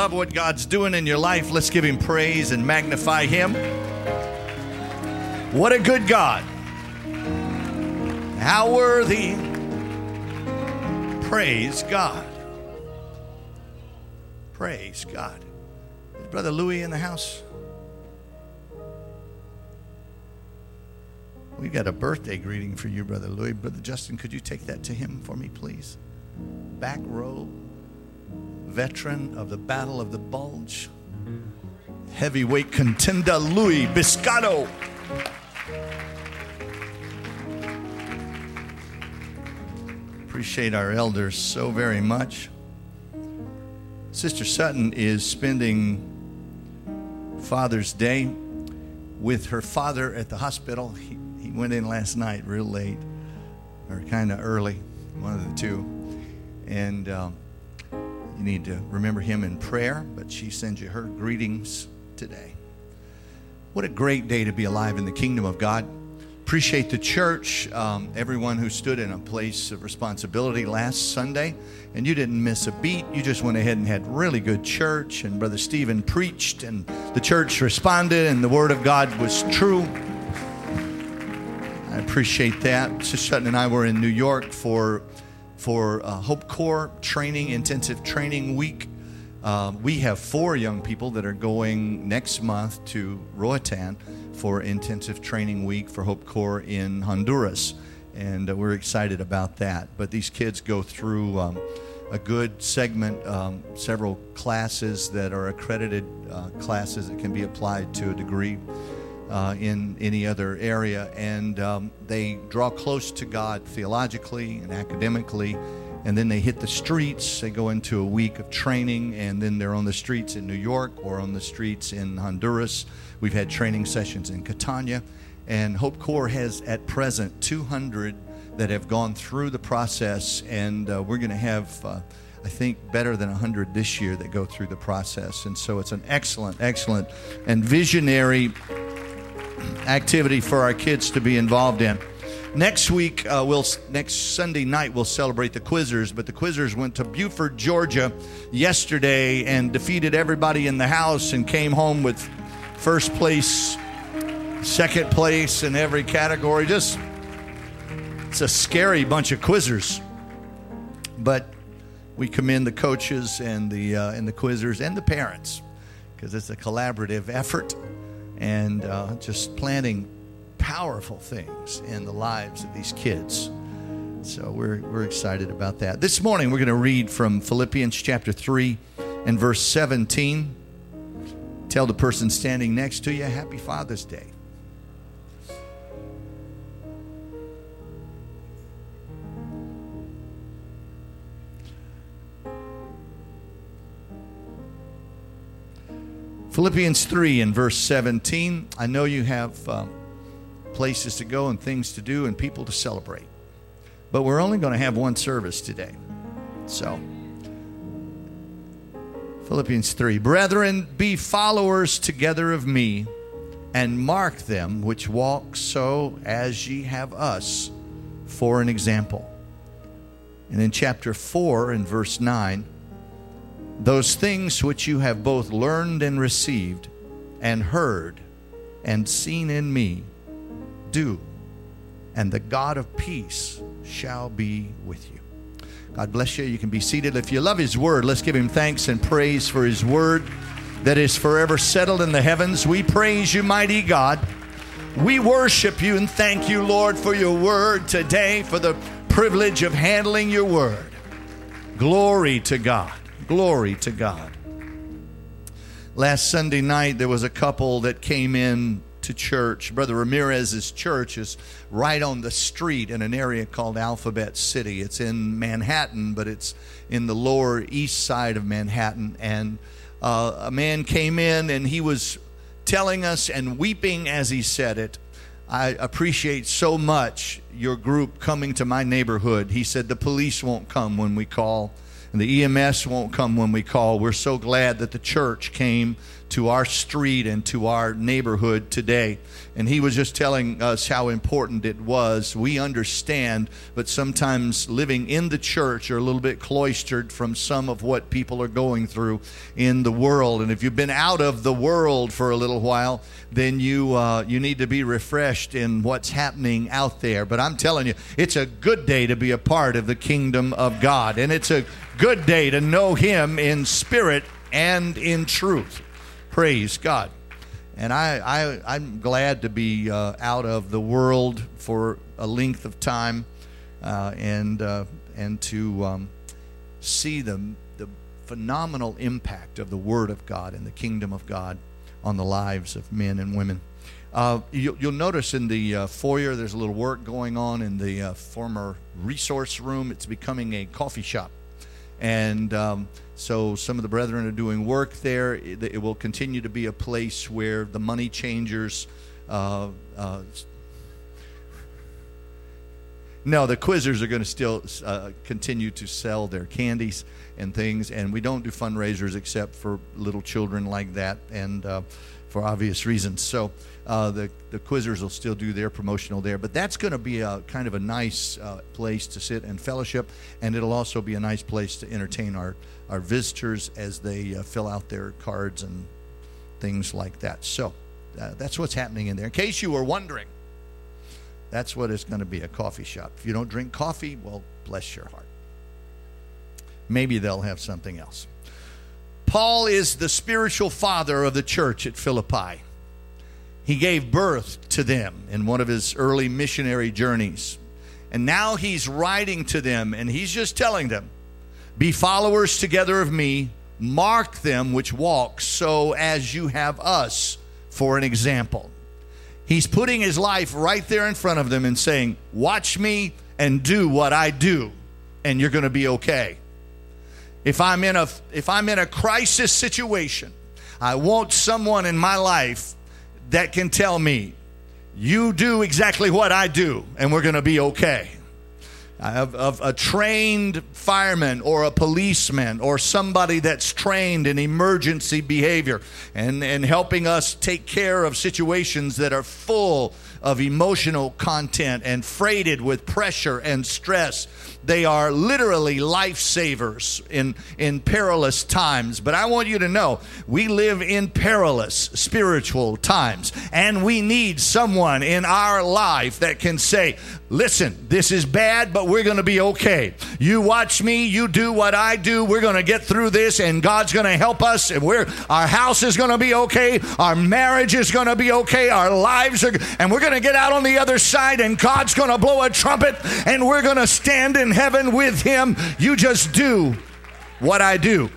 love what God's doing in your life, let's give him praise and magnify him. What a good God. How worthy. Praise God. Praise God. Is Brother Louis in the house? We got a birthday greeting for you, Brother Louis. Brother Justin, could you take that to him for me, please? Back row, veteran of the Battle of the Bulge, heavyweight contender Louis Biscotto. Appreciate our elders so very much. Sister Sutton is spending Father's Day with her father at the hospital. He went in last night real late, or kind of early, one of the two. And you need to remember him in prayer, but she sends you her greetings today. What a great day to be alive in the kingdom of God. Appreciate the church, everyone who stood in a place of responsibility last Sunday, and you didn't miss a beat. You just went ahead and had really good church, and Brother Stephen preached, and the church responded, and the Word of God was true. I appreciate that. Sister Sutton and I were in New York for Hope Corps training, intensive training week. We have 4 young people that are going next month to Roatan for intensive training week for Hope Corps in Honduras, and we're excited about that. But these kids go through a good segment, several classes that are accredited classes that can be applied to a degree in any other area, and they draw close to God theologically and academically. And then they hit the streets. They go into a week of training, and then they're on the streets in New York or on the streets in Honduras. We've had training sessions in Catania. And Hope Corps has, at present, 200 that have gone through the process. And we're going to have, I think, better than 100 this year that go through the process. And so it's an excellent, excellent, and visionary activity for our kids to be involved in. Next week, next Sunday night, we'll celebrate the Quizzers, but the Quizzers went to Buford, Georgia yesterday and defeated everybody in the house and came home with first place, second place in every category. Just, it's a scary bunch of Quizzers. But we commend the coaches and the Quizzers and the parents, because it's a collaborative effort and just planning powerful things in the lives of these kids. So we're excited about that. This morning we're going to read from Philippians chapter 3 and verse 17. Tell the person standing next to you, Happy Father's Day. Philippians 3 and verse 17. I know you have places to go and things to do and people to celebrate, but we're only going to have one service today. So Philippians 3, Brethren, be followers together of me, and mark them which walk so as ye have us for an example. And in chapter 4 and verse 9, those things which you have both learned and received and heard and seen in me, do, and the God of peace shall be with you. God bless you. You can be seated. If you love his word, let's give him thanks and praise for his word that is forever settled in the heavens. We praise you, mighty God. We worship you and thank you, Lord, for your word today, for the privilege of handling your word. Glory to God. Glory to God. Last Sunday night, there was a couple that came in to church. Brother Ramirez's church is right on the street in an area called Alphabet City. It's in Manhattan, but it's in the lower east side of Manhattan. And a man came in and he was telling us and weeping as he said it, I appreciate so much your group coming to my neighborhood. He said the police won't come when we call. And the EMS won't come when we call. We're so glad that the church came to our street and to our neighborhood today. And he was just telling us how important it was. We understand, but sometimes living in the church are a little bit cloistered from some of what people are going through in the world. And if you've been out of the world for a little while, then you need to be refreshed in what's happening out there. But I'm telling you, it's a good day to be a part of the kingdom of God. And it's a good day to know him in spirit and in truth. Praise God. And I'm glad to be out of the world for a length of time and to see the phenomenal impact of the Word of God and the kingdom of God on the lives of men and women. You'll notice in the foyer there's a little work going on in the former resource room. It's becoming a coffee shop. And so some of the brethren are doing work there. It will continue to be a place where the money changers no, the Quizzers are going to still continue to sell their candies and things, and we don't do fundraisers except for little children like that, and for obvious reasons. So the Quizzers will still do their promotional there, but that's going to be a kind of a nice place to sit and fellowship, and it'll also be a nice place to entertain our visitors as they fill out their cards and things like that. So that's what's happening in there. In case you were wondering, that's what it's going to be, a coffee shop. If you don't drink coffee, well, bless your heart. Maybe they'll have something else. Paul is the spiritual father of the church at Philippi. He gave birth to them in one of his early missionary journeys. And now he's writing to them, and he's just telling them, be followers together of me, mark them which walk so as you have us for an example. He's putting his life right there in front of them and saying, watch me and do what I do, and you're going to be okay. If I'm in a crisis situation, I want someone in my life that can tell me, you do exactly what I do, and we're going to be okay. Of a trained fireman or a policeman or somebody that's trained in emergency behavior and helping us take care of situations that are full of emotional content and freighted with pressure and stress. They are literally lifesavers in perilous times. But I want you to know, we live in perilous spiritual times, and we need someone in our life that can say, listen, this is bad, but we're going to be okay. You watch me, you do what I do, we're going to get through this, and God's going to help us, and our house is going to be okay, our marriage is going to be okay, our lives are, and we're going to get out on the other side, and God's going to blow a trumpet, and we're going to stand in heaven with him. You just do what I do.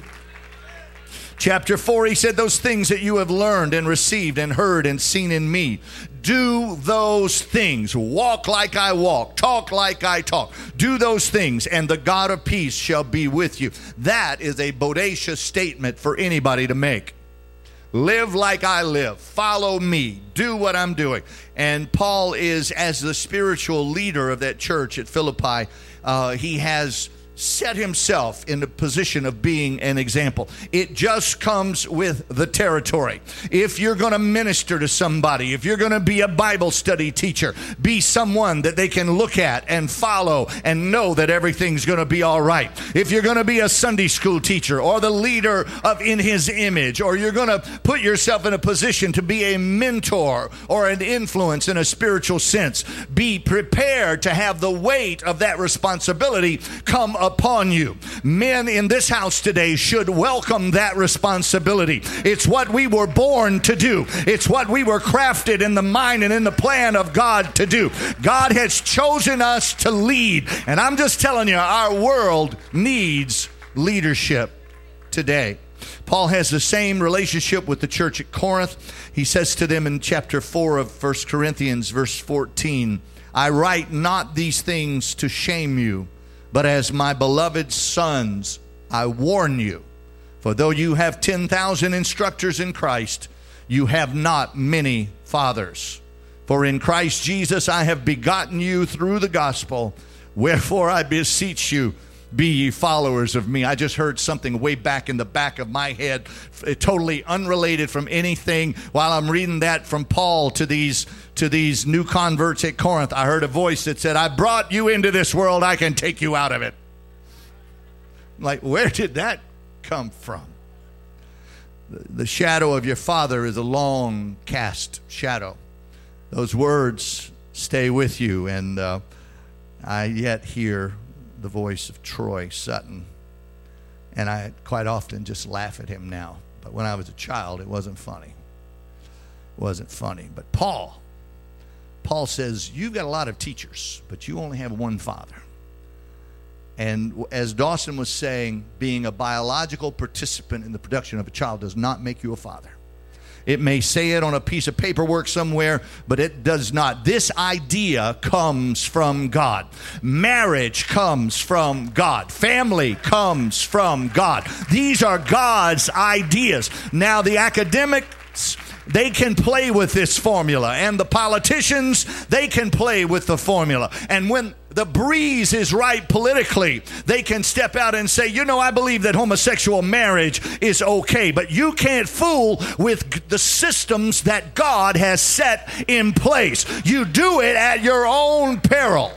Chapter 4, he said, those things that you have learned and received and heard and seen in me, do those things. Walk like I walk. Talk like I talk. Do those things, and the God of peace shall be with you. That is a bodacious statement for anybody to make. Live like I live. Follow me. Do what I'm doing. And Paul is, as the spiritual leader of that church at Philippi, he has set himself in the position of being an example. It just comes with the territory. If you're going to minister to somebody, if you're going to be a Bible study teacher, be someone that they can look at and follow and know that everything's going to be all right. If you're going to be a Sunday school teacher or the leader of In His Image, or you're going to put yourself in a position to be a mentor or an influence in a spiritual sense, be prepared to have the weight of that responsibility come upon you. Men in this house today should welcome that responsibility. It's what we were born to do. It's what we were crafted in the mind and in the plan of God to do. God has chosen us to lead. And I'm just telling you, our world needs leadership today. Paul has the same relationship with the church at Corinth. He says to them in chapter 4 of 1 Corinthians, verse 14, I write not these things to shame you, but as my beloved sons, I warn you. For though you have 10,000 instructors in Christ, you have not many fathers. For in Christ Jesus I have begotten you through the gospel. Wherefore I beseech you, be ye followers of me. I just heard something way back in the back of my head, totally unrelated from anything. While I'm reading that from Paul to these new converts at Corinth, I heard a voice that said, I brought you into this world, I can take you out of it. Like, where did that come from? The shadow of your father is a long cast shadow. Those words stay with you, and I yet hear the voice of Troy Sutton, and I quite often just laugh at him now. But when I was a child, it wasn't funny. It wasn't funny. But Paul says, you've got a lot of teachers, but you only have one father. And as Dawson was saying, being a biological participant in the production of a child does not make you a father. It may say it on a piece of paperwork somewhere, but it does not. This idea comes from God. Marriage comes from God. Family comes from God. These are God's ideas. Now, the academics, they can play with this formula, and the politicians, they can play with the formula. And when the breeze is right politically, they can step out and say, I believe that homosexual marriage is okay, but you can't fool with the systems that God has set in place. You do it at your own peril.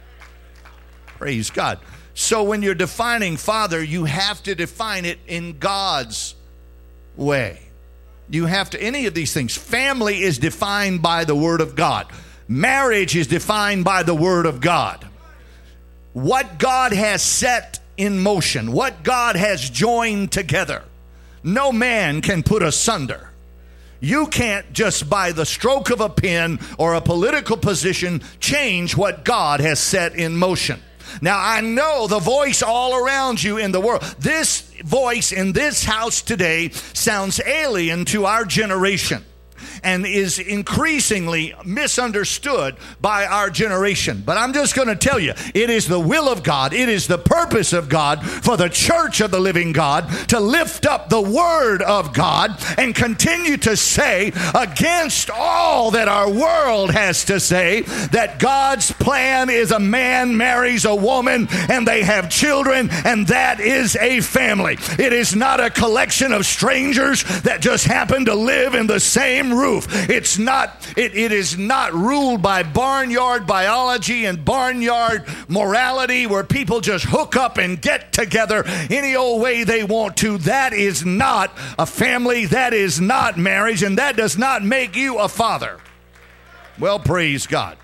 Praise God. So when you're defining father, you have to define it in God's way. You have to, any of these things. Family is defined by the Word of God. Marriage is defined by the Word of God. What God has set in motion, what God has joined together, no man can put asunder. You can't just by the stroke of a pen or a political position change what God has set in motion. Now, I know the voice all around you in the world. This voice in this house today sounds alien to our generation and is increasingly misunderstood by our generation. But I'm just going to tell you, it is the will of God, it is the purpose of God for the church of the living God to lift up the Word of God and continue to say, against all that our world has to say, that God's plan is a man marries a woman and they have children, and that is a family. It is not a collection of strangers that just happen to live in the same room. It's not. It is not ruled by barnyard biology and barnyard morality where people just hook up and get together any old way they want to. That is not a family. That is not marriage, and that does not make you a father. Well, praise God.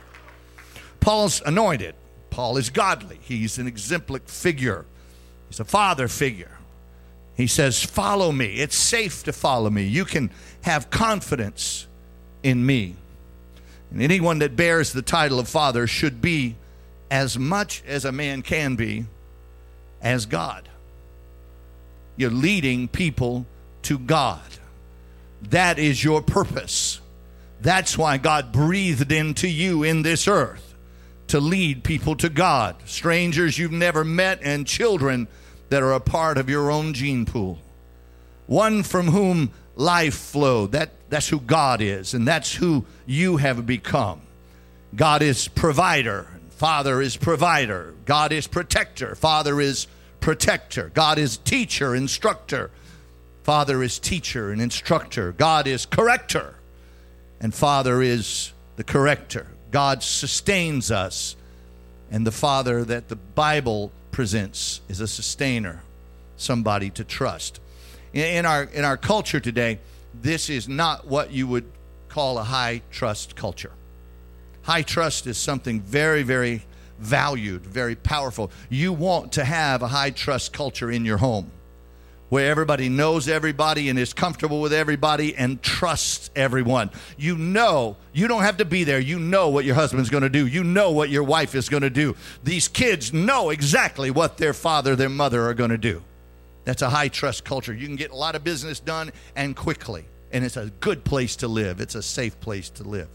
Paul's anointed. Paul is godly. He's an exemplary figure. He's a father figure. He says, follow me. It's safe to follow me. You can have confidence in me. And anyone that bears the title of father should be, as much as a man can be, as God. You're leading people to God. That is your purpose. That's why God breathed into you in this earth, to lead people to God. Strangers you've never met and children that are a part of your own gene pool. One from whom life flowed. That's who God is, and that's who you have become. God is provider. Father is provider. God is protector. Father is protector. God is teacher, instructor. Father is teacher and instructor. God is corrector, and Father is the corrector. God sustains us, and the Father that the Bible presents is a sustainer, somebody to trust. In our culture today, this is not what you would call a high trust culture. High trust is something very, very valued, very powerful. You want to have a high trust culture in your home where everybody knows everybody and is comfortable with everybody and trusts everyone. You know, you don't have to be there. You know what your husband's going to do. You know what your wife is going to do. These kids know exactly what their father, their mother are going to do. That's a high trust culture. You can get a lot of business done and quickly. And it's a good place to live. It's a safe place to live.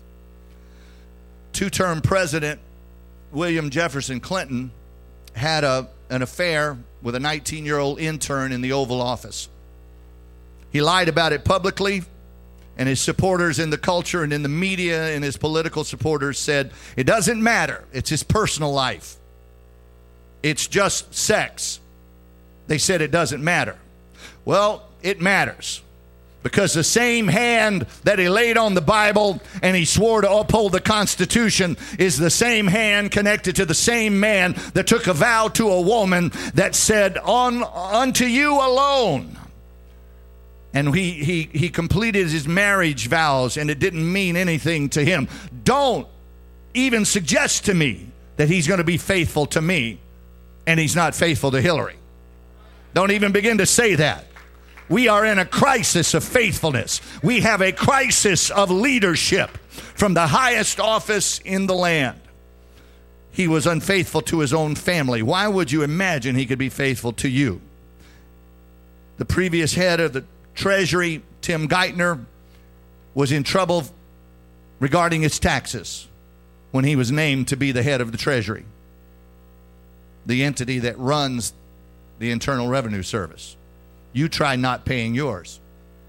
Two-term President William Jefferson Clinton had an affair with a 19-year-old intern in the Oval Office. He lied about it publicly, and his supporters in the culture and in the media and his political supporters said, it doesn't matter. It's his personal life. It's just sex. They said it doesn't matter. Well, it matters. Because the same hand that he laid on the Bible and he swore to uphold the Constitution is the same hand connected to the same man that took a vow to a woman that said, unto you alone. And he completed his marriage vows, and it didn't mean anything to him. Don't even suggest to me that he's going to be faithful to me and he's not faithful to Hillary. Don't even begin to say that. We are in a crisis of faithfulness. We have a crisis of leadership from the highest office in the land. He was unfaithful to his own family. Why would you imagine he could be faithful to you? The previous head of the Treasury, Tim Geithner, was in trouble regarding his taxes when he was named to be the head of the Treasury, the entity that runs the Internal Revenue Service. You try not paying yours.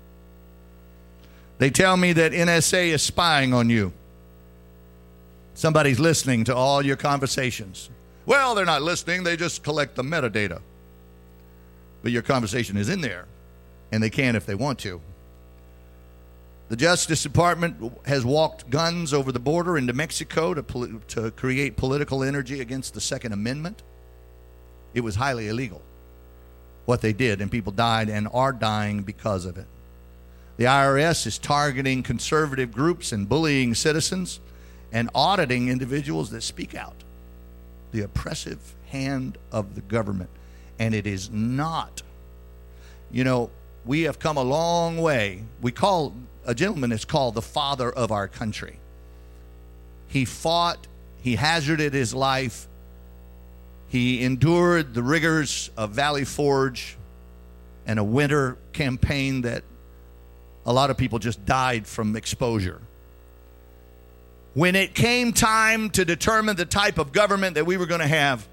They tell me that NSA is spying on you. Somebody's listening to all your conversations. Well, they're not listening. They just collect the metadata. But your conversation is in there, and they can if they want to. The Justice Department has walked guns over the border into Mexico to create political energy against the Second Amendment. It was highly illegal what they did, and people died and are dying because of it. The IRS is targeting conservative groups and bullying citizens and auditing individuals that speak out. The oppressive hand of the government. And it is not, we have come a long way. A gentleman is called the father of our country. He fought, he hazarded his life. He endured the rigors of Valley Forge and a winter campaign that a lot of people just died from exposure. When it came time to determine the type of government that we were going to have,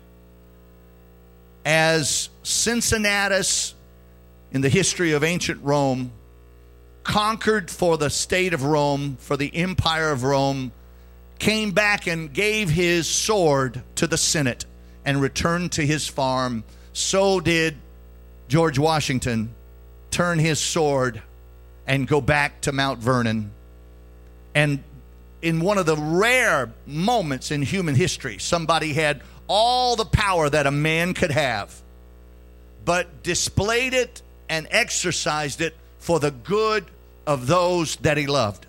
as Cincinnatus in the history of ancient Rome conquered for the state of Rome, for the empire of Rome, came back and gave his sword to the Senate and returned to his farm, so did George Washington turn his sword and go back to Mount Vernon. And in one of the rare moments in human history, somebody had all the power that a man could have, but displayed it and exercised it for the good of those that he loved.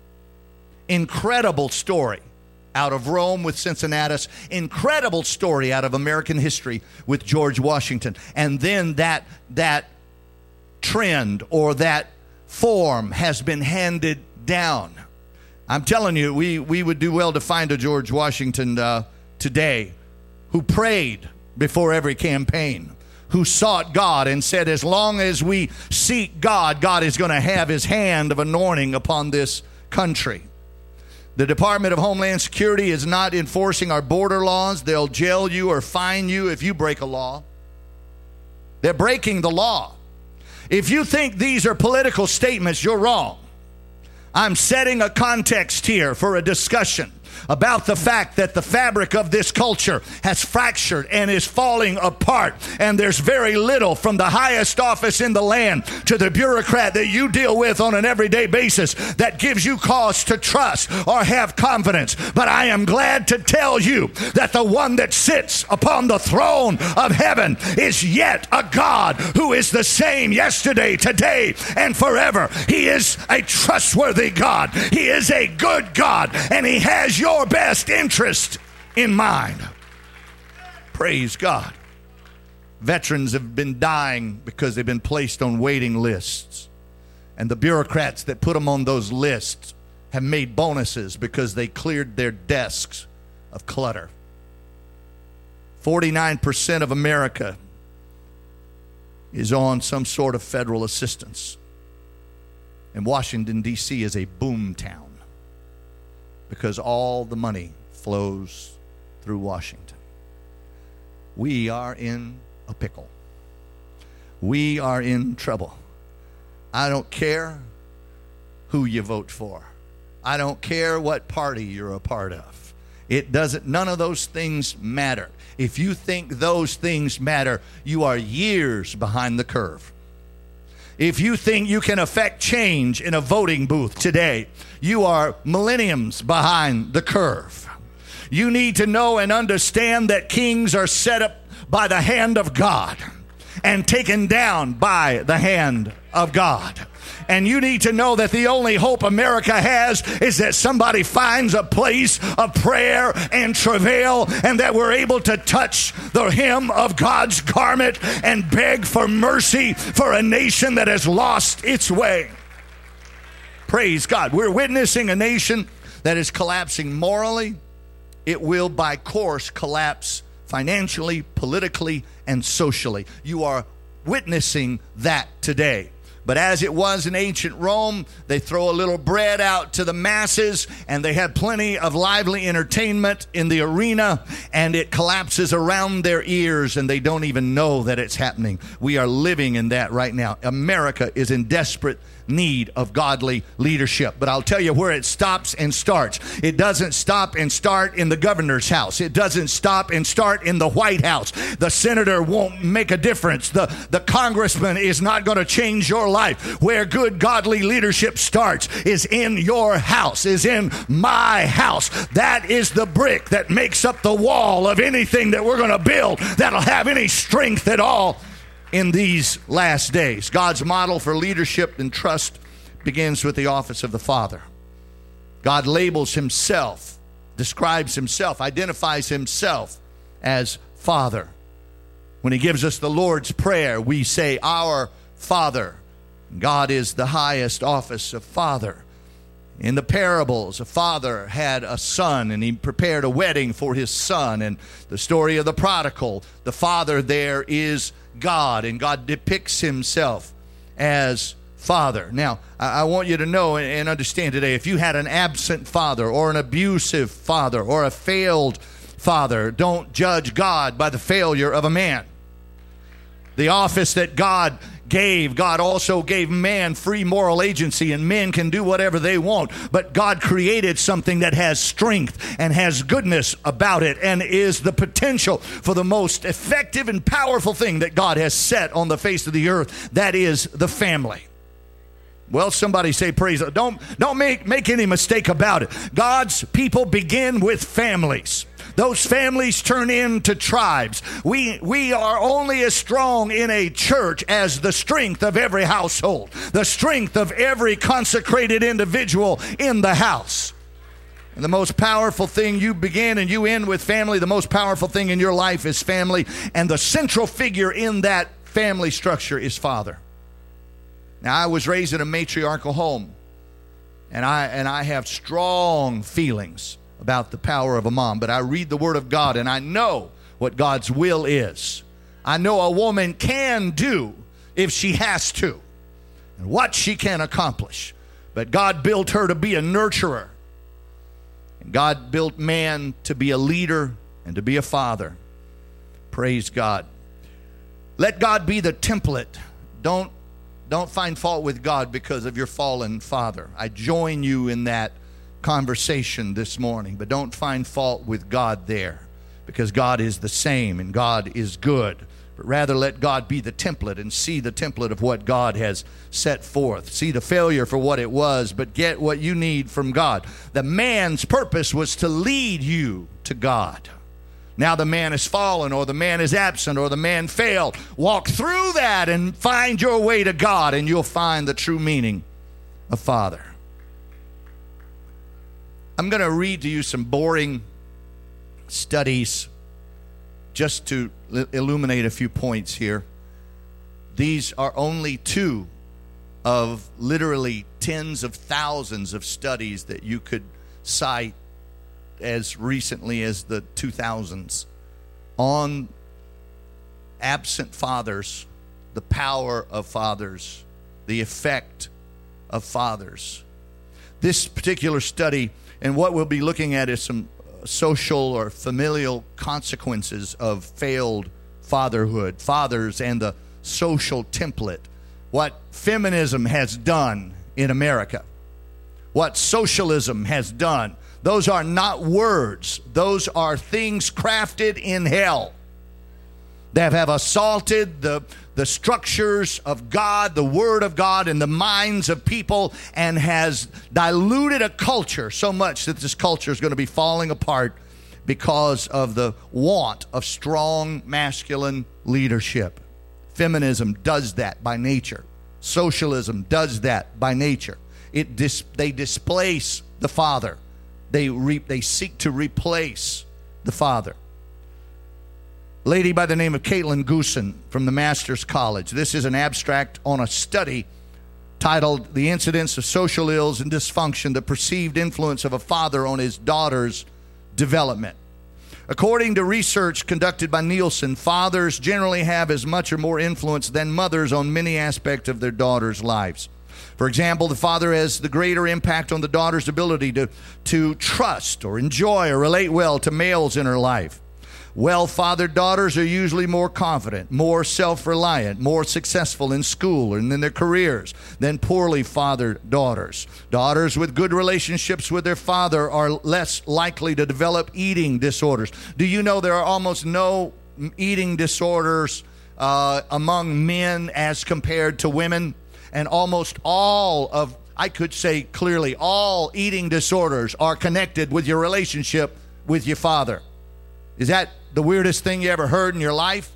Incredible story out of Rome with Cincinnatus. Incredible story out of American history with George Washington. And then that trend or that form has been handed down. I'm telling you, we would do well to find a George Washington today who prayed before every campaign, who sought God and said, as long as we seek God, God is going to have his hand of anointing upon this country. The Department of Homeland Security is not enforcing our border laws. They'll jail you or fine you if you break a law. They're breaking the law. If you think these are political statements, you're wrong. I'm setting a context here for a discussion about the fact that the fabric of this culture has fractured and is falling apart, and there's very little from the highest office in the land to the bureaucrat that you deal with on an everyday basis that gives you cause to trust or have confidence. But I am glad to tell you that the one that sits upon the throne of heaven is yet a God who is the same yesterday, today, and forever. He is a trustworthy God. He is a good God, and he has your best interest in mind. Praise God. Veterans have been dying because they've been placed on waiting lists. And the bureaucrats that put them on those lists have made bonuses because they cleared their desks of clutter. 49% of America is on some sort of federal assistance. And Washington, D.C. is a boom town, because all the money flows through Washington. We are in a pickle. We are in trouble. I don't care who you vote for. I don't care what party you're a part of. It doesn't, none of those things matter. If you think those things matter, you are years behind the curve. If you think you can affect change in a voting booth today, you are millenniums behind the curve. You need to know and understand that kings are set up by the hand of God and taken down by the hand of God. And you need to know that the only hope America has is that somebody finds a place of prayer and travail, and that we're able to touch the hem of God's garment and beg for mercy for a nation that has lost its way. Praise God. We're witnessing a nation that is collapsing morally. It will, by course, collapse financially, politically, and socially. You are witnessing that today. But as it was in ancient Rome, they throw a little bread out to the masses, and they have plenty of lively entertainment in the arena, and it collapses around their ears, and they don't even know that it's happening. We are living in that right now. America is in desperate need of godly leadership. But I'll tell you where it stops and starts. It doesn't stop and start in the governor's house. It doesn't stop and start in the White House. The senator won't make a difference. The congressman is not going to change your life. Where good godly leadership starts is in your house, is in my house. That is the brick that makes up the wall of anything that we're going to build that'll have any strength at all in these last days. God's model for leadership and trust begins with the office of the Father. God labels himself, describes himself, identifies himself as Father. When he gives us the Lord's Prayer, we say, Our Father. God is the highest office of Father. In the parables, a father had a son, and he prepared a wedding for his son. And the story of the prodigal, the father there is God, and God depicts himself as Father. Now, I want you to know and understand today, if you had an absent father or an abusive father or a failed father, don't judge God by the failure of a man. The office that God gave, God also gave man free moral agency, and men can do whatever they want. But God created something that has strength and has goodness about it and is the potential for the most effective and powerful thing that God has set on the face of the earth. That is the family. Well, somebody say praise. Don't make any mistake about it. God's people begin with families. Those families turn into tribes. We are only as strong in a church as the strength of every household, the strength of every consecrated individual in the house. And the most powerful thing, you begin and you end with family. The most powerful thing in your life is family. And the central figure in that family structure is Father. Now, I was raised in a matriarchal home, and I have strong feelings about the power of a mom, but I read the Word of God and I know what God's will is. I know a woman can do if she has to and what she can accomplish. But God built her to be a nurturer. And God built man to be a leader and to be a father. Praise God. Let God be the template. Don't find fault with God because of your fallen father. I join you in that conversation this morning, but don't find fault with God there, because God is the same and God is good. But rather let God be the template and see the template of what God has set forth. See the failure for what it was, but get what you need from God. The man's purpose was to lead you to God. Now the man has fallen, or the man is absent, or the man failed. Walk through that and find your way to God, and you'll find the true meaning of Father. I'm going to read to you some boring studies just to illuminate a few points here. These are only two of literally tens of thousands of studies that you could cite as recently as the 2000s on absent fathers, the power of fathers, the effect of fathers. This particular study, and what we'll be looking at, is some social or familial consequences of failed fatherhood, fathers and the social template, what feminism has done in America, what socialism has done, Those are not words. Those are things crafted in hell that have assaulted the structures of God, the Word of God, in the minds of people, and has diluted a culture so much that this culture is going to be falling apart because of the want of strong masculine leadership. Feminism does that by nature. Socialism does that by nature. They displace the father. They seek to replace the father. Lady by the name of Caitlin Goosen from the Masters College. This is an abstract on a study titled The Incidence of Social Ills and Dysfunction, the Perceived Influence of a Father on His Daughter's Development. According to research conducted by Nielsen, fathers generally have as much or more influence than mothers on many aspects of their daughters' lives. For example, the father has the greater impact on the daughter's ability to trust or enjoy or relate well to males in her life. Well-fathered daughters are usually more confident, more self-reliant, more successful in school and in their careers than poorly fathered daughters. Daughters with good relationships with their father are less likely to develop eating disorders. Do you know there are almost no eating disorders among men as compared to women? And almost all of, I could say clearly, all eating disorders are connected with your relationship with your father. Is that the weirdest thing you ever heard in your life?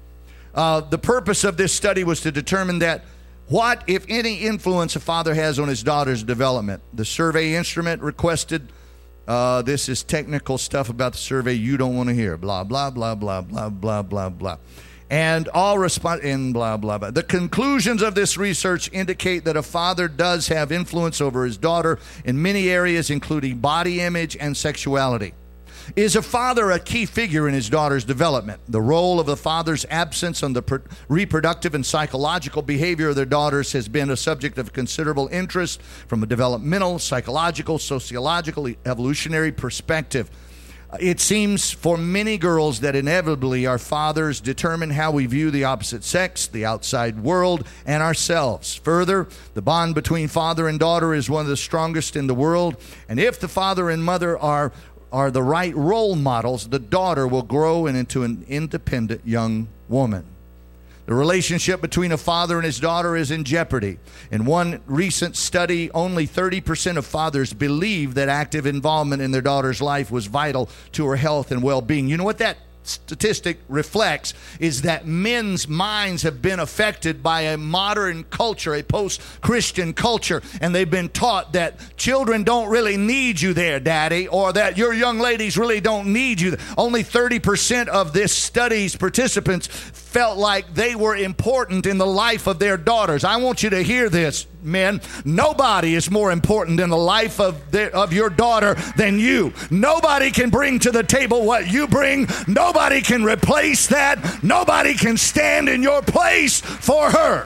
The purpose of this study was to determine that what, if any, influence a father has on his daughter's development. The survey instrument requested, this is technical stuff about the survey you don't want to hear, blah, blah, blah, blah, blah, blah, blah, blah. And all respond in blah, blah, blah. The conclusions of this research indicate that a father does have influence over his daughter in many areas, including body image and sexuality. Is a father a key figure in his daughter's development? The role of the father's absence on the reproductive and psychological behavior of their daughters has been a subject of considerable interest from a developmental, psychological, sociological, evolutionary perspective. It seems for many girls that inevitably our fathers determine how we view the opposite sex, the outside world, and ourselves. Further, the bond between father and daughter is one of the strongest in the world, and if the father and mother are the right role models, the daughter will grow into an independent young woman. The relationship between a father and his daughter is in jeopardy. In one recent study, only 30% of fathers believe that active involvement in their daughter's life was vital to her health and well-being. You know what that statistic reflects is that men's minds have been affected by a modern culture, a post-Christian culture, and they've been taught that children don't really need you there, daddy, or that your young ladies really don't need you. Only 30% of this study's participants felt like they were important in the life of their daughters. I want you to hear this, men. Nobody is more important in the life of your daughter than you. Nobody can bring to the table what you bring. Nobody can replace that. Nobody can stand in your place for her.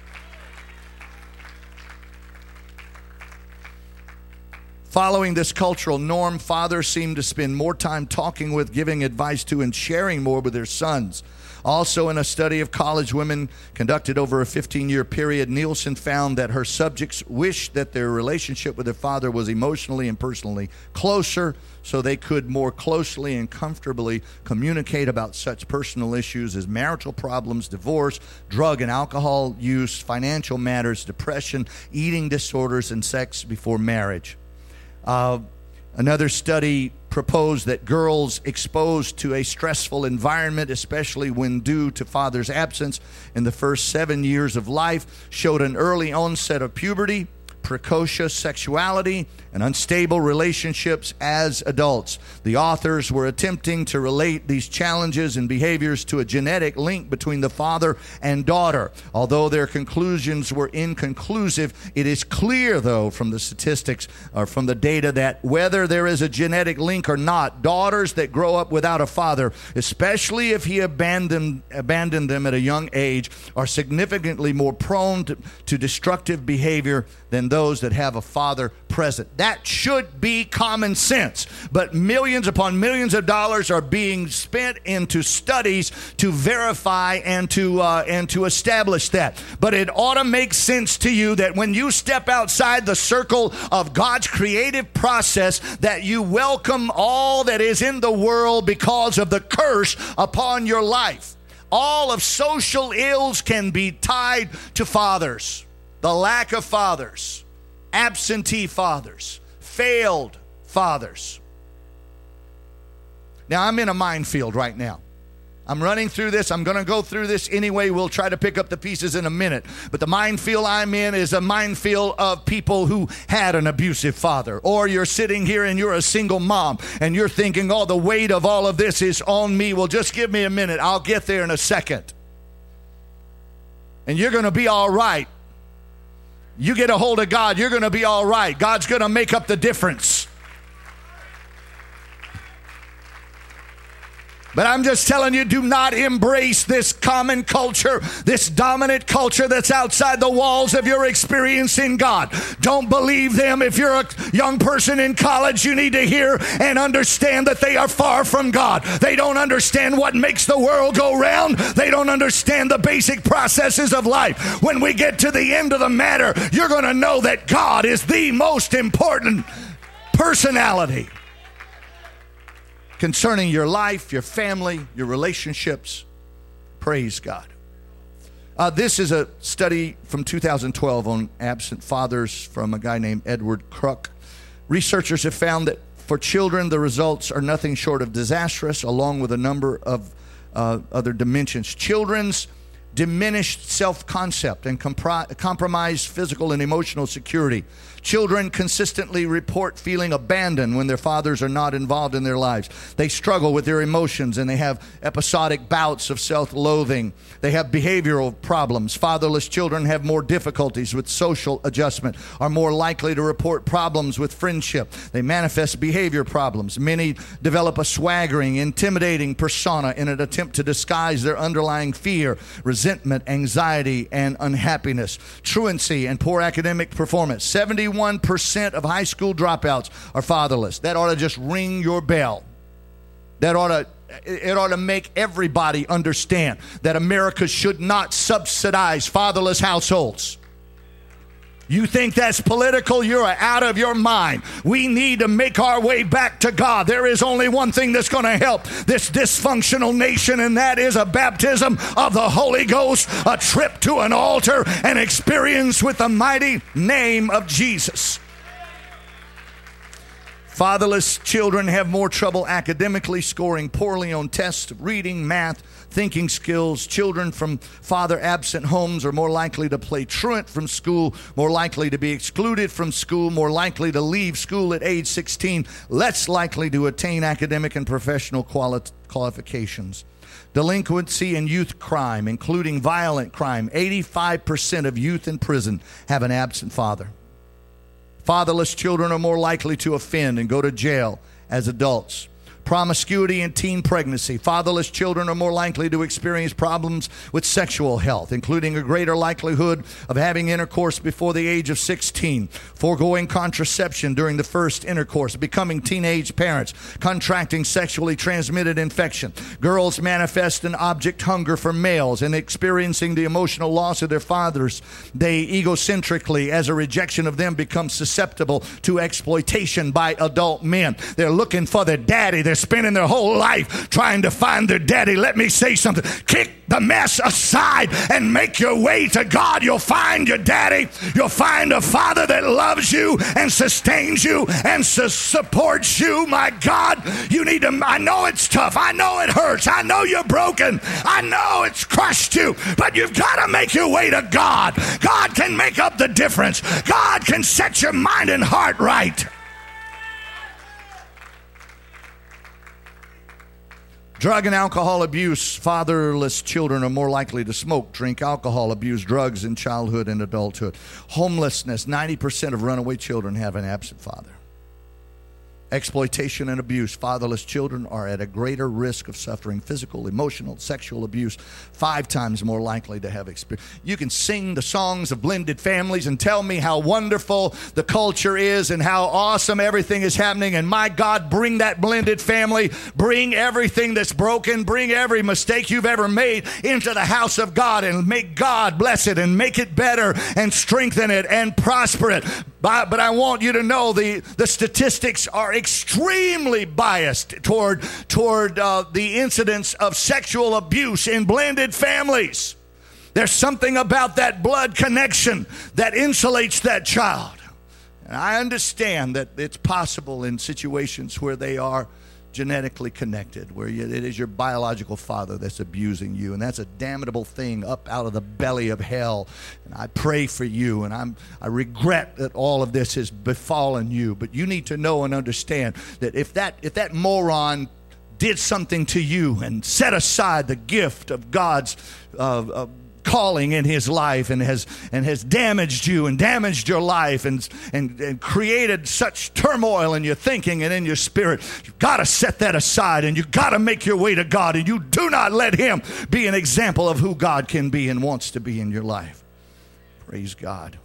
Following this cultural norm, fathers seem to spend more time talking with, giving advice to, and sharing more with their sons. Also, in a study of college women conducted over a 15-year period, Nielsen found that her subjects wished that their relationship with their father was emotionally and personally closer, so they could more closely and comfortably communicate about such personal issues as marital problems, divorce, drug and alcohol use, financial matters, depression, eating disorders, and sex before marriage. Another study proposed that girls exposed to a stressful environment, especially when due to father's absence in the first 7 years of life, showed an early onset of puberty, precocious sexuality, and unstable relationships as adults. The authors were attempting to relate these challenges and behaviors to a genetic link between the father and daughter. Although their conclusions were inconclusive, it is clear, though, from the statistics or from the data that whether there is a genetic link or not, daughters that grow up without a father, especially if he abandoned them at a young age, are significantly more prone to destructive behavior than those that have a father present. That should be common sense. But millions upon millions of dollars are being spent into studies to verify and to establish that. But it ought to make sense to you that when you step outside the circle of God's creative process, that you welcome all that is in the world because of the curse upon your life. All of social ills can be tied to fathers. The lack of fathers, absentee fathers, failed fathers. Now, I'm in a minefield right now. I'm running through this. I'm going to go through this anyway. We'll try to pick up the pieces in a minute. But the minefield I'm in is a minefield of people who had an abusive father. Or you're sitting here and you're a single mom and you're thinking, oh, the weight of all of this is on me. Well, just give me a minute. I'll get there in a second. And you're going to be all right. You get a hold of God, you're going to be all right. God's going to make up the difference. But I'm just telling you, do not embrace this common culture, this dominant culture that's outside the walls of your experience in God. Don't believe them. If you're a young person in college, you need to hear and understand that they are far from God. They don't understand what makes the world go round. They don't understand the basic processes of life. When we get to the end of the matter, you're going to know that God is the most important personality concerning your life, your family, your relationships. Praise God. This is a study from 2012 on absent fathers from a guy named Edward Kruk. Researchers have found that for children, the results are nothing short of disastrous, along with a number of other dimensions. Children's diminished self-concept and compromised physical and emotional security. Children consistently report feeling abandoned when their fathers are not involved in their lives. They struggle with their emotions and they have episodic bouts of self-loathing. They have behavioral problems. Fatherless children have more difficulties with social adjustment, are more likely to report problems with friendship. They manifest behavior problems. Many develop a swaggering, intimidating persona in an attempt to disguise their underlying fear, resentment, anxiety, and unhappiness. Truancy and poor academic performance. 71% of high school dropouts are fatherless. That ought to just ring your bell. It ought to make everybody understand that America should not subsidize fatherless households. You think that's political? You're out of your mind. We need to make our way back to God. There is only one thing that's going to help this dysfunctional nation, and that is a baptism of the Holy Ghost, a trip to an altar, an experience with the mighty name of Jesus. Fatherless children have more trouble academically, scoring poorly on tests, reading, math, thinking skills. Children from father-absent homes are more likely to play truant from school, more likely to be excluded from school, more likely to leave school at age 16, less likely to attain academic and professional qualifications. Delinquency and youth crime, including violent crime. 85% of youth in prison have an absent father. Fatherless children are more likely to offend and go to jail as adults. Promiscuity and teen pregnancy. Fatherless children are more likely to experience problems with sexual health, including a greater likelihood of having intercourse before the age of 16, foregoing contraception during the first intercourse, becoming teenage parents, contracting sexually transmitted infection. Girls manifest an object hunger for males and experiencing the emotional loss of their fathers. They egocentrically, as a rejection of them, become susceptible to exploitation by adult men. They're looking for their daddy. They're spending their whole life trying to find their daddy. Let me say something. Kick the mess aside and make your way to God. You'll find your daddy. You'll find a father that loves you and sustains you and supports you. My God, you need to, I know it's tough. I know it hurts. I know you're broken. I know it's crushed you, but you've got to make your way to God. God can make up the difference. God can set your mind and heart right. Drug and alcohol abuse. Fatherless children are more likely to smoke, drink alcohol, abuse drugs in childhood and adulthood. Homelessness. 90% of runaway children have an absent father. exploitation and abuse. Fatherless children are at a greater risk of suffering physical, emotional, sexual abuse, 5 times more likely to have experience. You can sing the songs of blended families and tell me how wonderful the culture is and how awesome everything is happening. And my God, bring that blended family, bring everything that's broken, bring every mistake you've ever made into the house of God, and make God bless it and make it better and strengthen it and prosper it. But I want you to know the statistics are extremely biased toward the incidence of sexual abuse in blended families. There's something about that blood connection that insulates that child. And I understand that it's possible in situations where they are genetically connected, where it is your biological father that's abusing you, and that's a damnable thing up out of the belly of hell. And I pray for you, and I regret that all of this has befallen you. But you need to know and understand that if that moron did something to you and set aside the gift of God's calling in his life and has damaged you and damaged your life and created such turmoil in your thinking and in your spirit, you've got to set that aside, and you've got to make your way to God, and you do not let him be an example of who God can be and wants to be in your life. Praise God.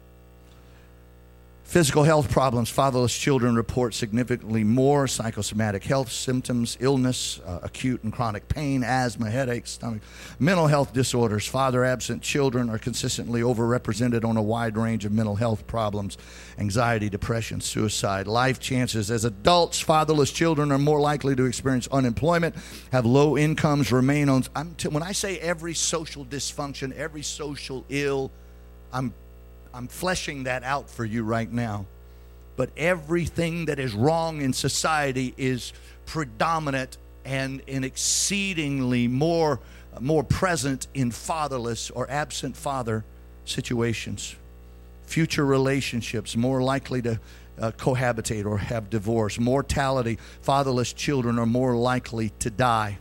Physical health problems. Fatherless children report significantly more psychosomatic health symptoms, illness, acute and chronic pain, asthma, headaches, stomach. Mental health disorders. Father-absent children are consistently overrepresented on a wide range of mental health problems, anxiety, depression, suicide. Life chances. As adults, fatherless children are more likely to experience unemployment, have low incomes, remain on... when I say every social dysfunction, every social ill, I'm fleshing that out for you right now. But everything that is wrong in society is predominant and exceedingly more present in fatherless or absent father situations. Future relationships more likely to cohabitate or have divorce. Mortality. Fatherless children are more likely to die.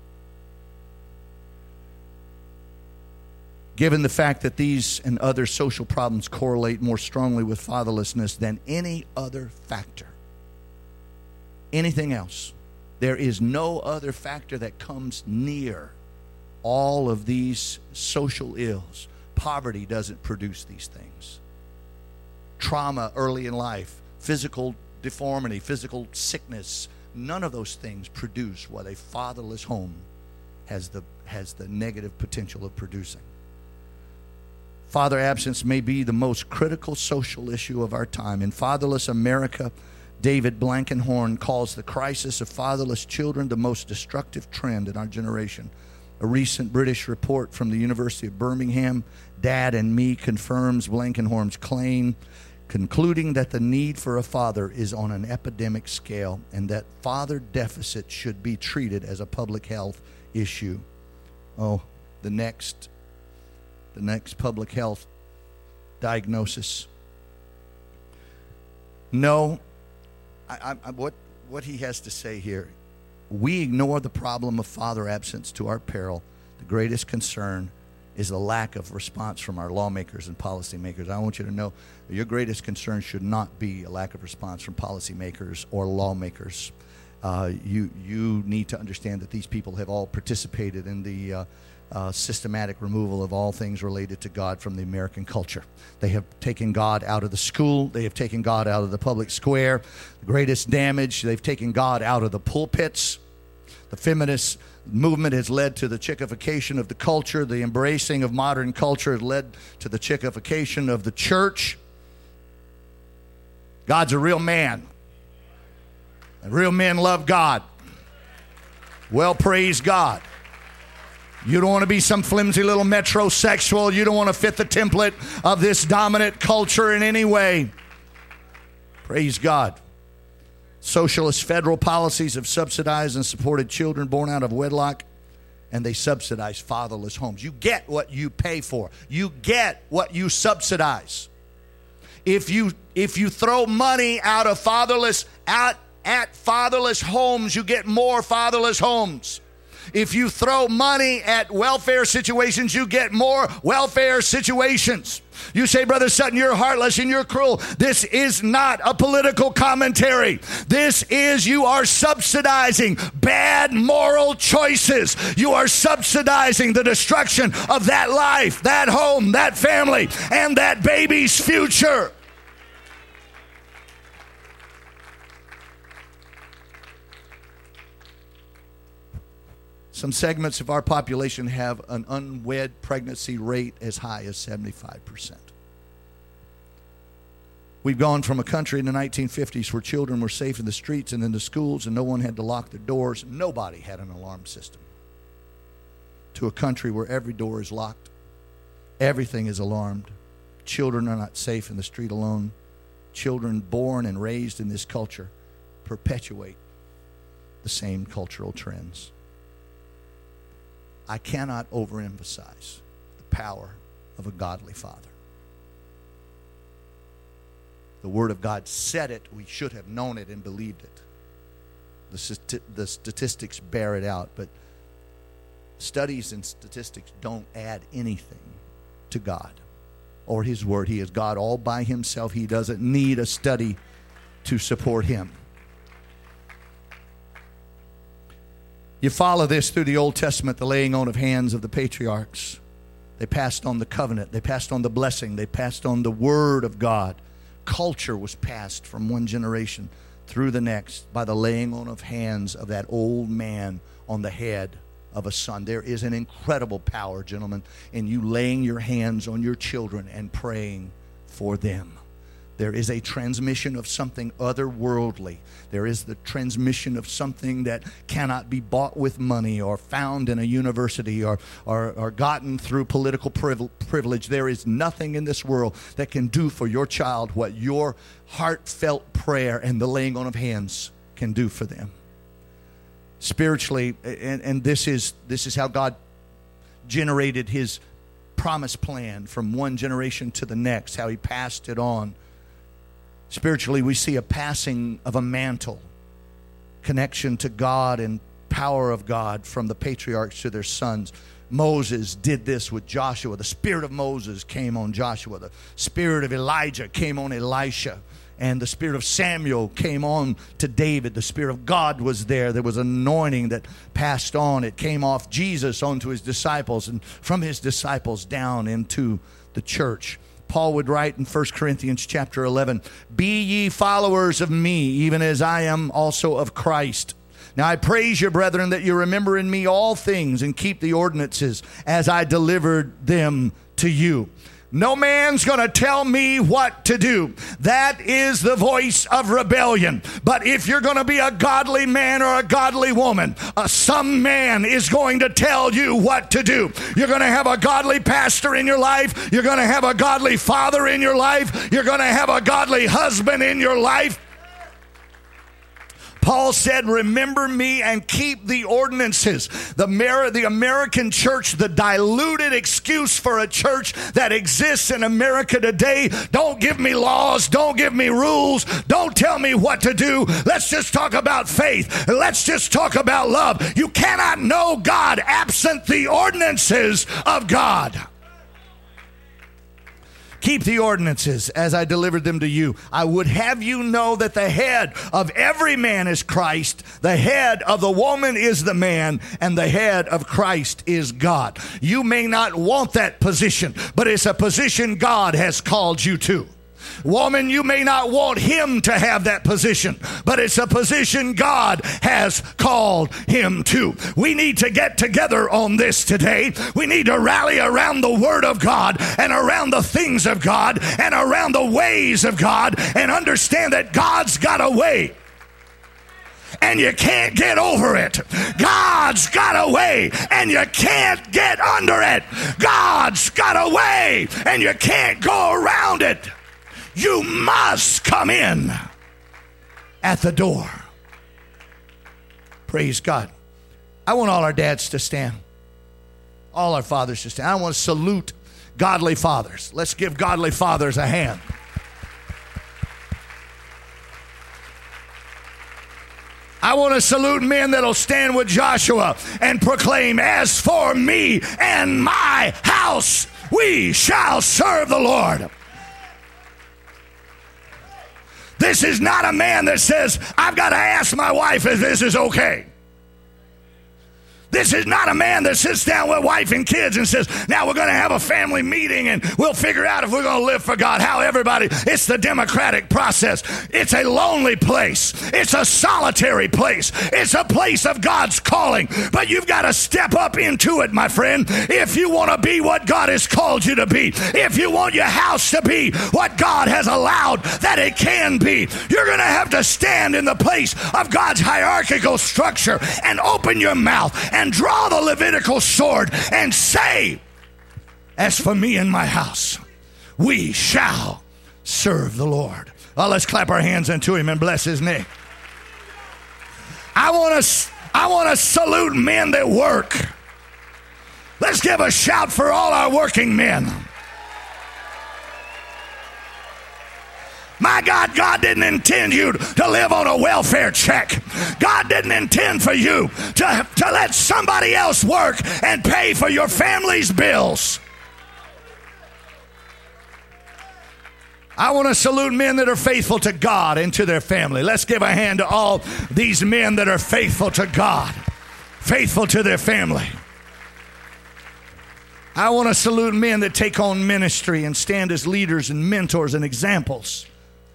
Given the fact that these and other social problems correlate more strongly with fatherlessness than any other factor, anything else, there is no other factor that comes near all of these social ills. Poverty doesn't produce these things. Trauma early in life, physical deformity, physical sickness, none of those things produce what a fatherless home has the negative potential of producing. Father absence may be the most critical social issue of our time. In Fatherless America, David Blankenhorn calls the crisis of fatherless children the most destructive trend in our generation. A recent British report from the University of Birmingham, Dad and Me, confirms Blankenhorn's claim, concluding that the need for a father is on an epidemic scale and that father deficit should be treated as a public health issue. Oh, the next public health diagnosis. No, what he has to say here, we ignore the problem of father absence to our peril. The greatest concern is the lack of response from our lawmakers and policymakers. I want you to know that your greatest concern should not be a lack of response from policymakers or lawmakers. You need to understand that these people have all participated in the systematic removal of all things related to God from the American culture. They have taken God out of the school. They have taken God out of the public square. The greatest damage, they've taken God out of the pulpits. The feminist movement has led to the chickification of the culture. The embracing of modern culture has led to the chickification of the church. God's a real man. And real men love God. Well, praise God. You don't want to be some flimsy little metrosexual. You don't want to fit the template of this dominant culture in any way. Praise God. Socialist federal policies have subsidized and supported children born out of wedlock, and they subsidize fatherless homes. You get what you pay for. You get what you subsidize. If you throw money out of fatherless at fatherless homes, you get more fatherless homes. If you throw money at welfare situations, you get more welfare situations. You say, Brother Sutton, you're heartless and you're cruel. This is not a political commentary. This is, you are subsidizing bad moral choices. You are subsidizing the destruction of that life, that home, that family, and that baby's future. Some segments of our population have an unwed pregnancy rate as high as 75%. We've gone from a country in the 1950s where children were safe in the streets and in the schools and no one had to lock their doors. Nobody had an alarm system. To a country where every door is locked. Everything is alarmed. Children are not safe in the street alone. Children born and raised in this culture perpetuate the same cultural trends. I cannot overemphasize the power of a godly father. The Word of God said it. We should have known it and believed it. The statistics bear it out, but studies and statistics don't add anything to God or His Word. He is God all by Himself. He doesn't need a study to support Him. You follow this through the Old Testament, the laying on of hands of the patriarchs. They passed on the covenant. They passed on the blessing. They passed on the Word of God. Culture was passed from one generation through the next by the laying on of hands of that old man on the head of a son. There is an incredible power, gentlemen, in you laying your hands on your children and praying for them. There is a transmission of something otherworldly. There is the transmission of something that cannot be bought with money or found in a university or gotten through political privilege. There is nothing in this world that can do for your child what your heartfelt prayer and the laying on of hands can do for them. Spiritually, and this is how God generated His promise plan from one generation to the next, how He passed it on. Spiritually, we see a passing of a mantle, connection to God and power of God from the patriarchs to their sons. Moses did this with Joshua. The spirit of Moses came on Joshua. The spirit of Elijah came on Elisha. And the spirit of Samuel came on to David. The Spirit of God was there. There was anointing that passed on. It came off Jesus onto His disciples and from His disciples down into the church. Paul would write in 1 Corinthians chapter 11, "Be ye followers of me, even as I am also of Christ. Now I praise you, brethren, that you remember in me all things and keep the ordinances as I delivered them to you." No man's going to tell me what to do. That is the voice of rebellion. But if you're going to be a godly man or a godly woman, some man is going to tell you what to do. You're going to have a godly pastor in your life. You're going to have a godly father in your life. You're going to have a godly husband in your life. Paul said, remember me and keep the ordinances. The American church, the diluted excuse for a church that exists in America today. Don't give me laws. Don't give me rules. Don't tell me what to do. Let's just talk about faith. Let's just talk about love. You cannot know God absent the ordinances of God. Keep the ordinances as I delivered them to you. I would have you know that the head of every man is Christ, the head of the woman is the man, and the head of Christ is God. You may not want that position, but it's a position God has called you to. Woman, you may not want him to have that position, but it's a position God has called him to. We need to get together on this today. We need to rally around the Word of God and around the things of God and around the ways of God and understand that God's got a way. And you can't get over it. God's got a way, and you can't get under it. God's got a way, and you can't go around it. You must come in at the door. Praise God. I want all our dads to stand. All our fathers to stand. I want to salute godly fathers. Let's give godly fathers a hand. I want to salute men that'll stand with Joshua and proclaim, as for me and my house, we shall serve the Lord. This is not a man that says, I've got to ask my wife if this is okay. This is not a man that sits down with wife and kids and says, now we're going to have a family meeting and we'll figure out if we're going to live for God. How everybody, it's the democratic process. It's a lonely place. It's a solitary place. It's a place of God's calling. But you've got to step up into it, my friend, if you want to be what God has called you to be. If you want your house to be what God has allowed that it can be, you're going to have to stand in the place of God's hierarchical structure and open your mouth and draw the Levitical sword and say, as for me and my house, we shall serve the Lord. Oh, let's clap our hands unto him and bless his name. I want to salute men that work. Let's give a shout for all our working men. My God, God didn't intend you to live on a welfare check. God didn't intend for you to let somebody else work and pay for your family's bills. I want to salute men that are faithful to God and to their family. Let's give a hand to all these men that are faithful to God, faithful to their family. I want to salute men that take on ministry and stand as leaders and mentors and examples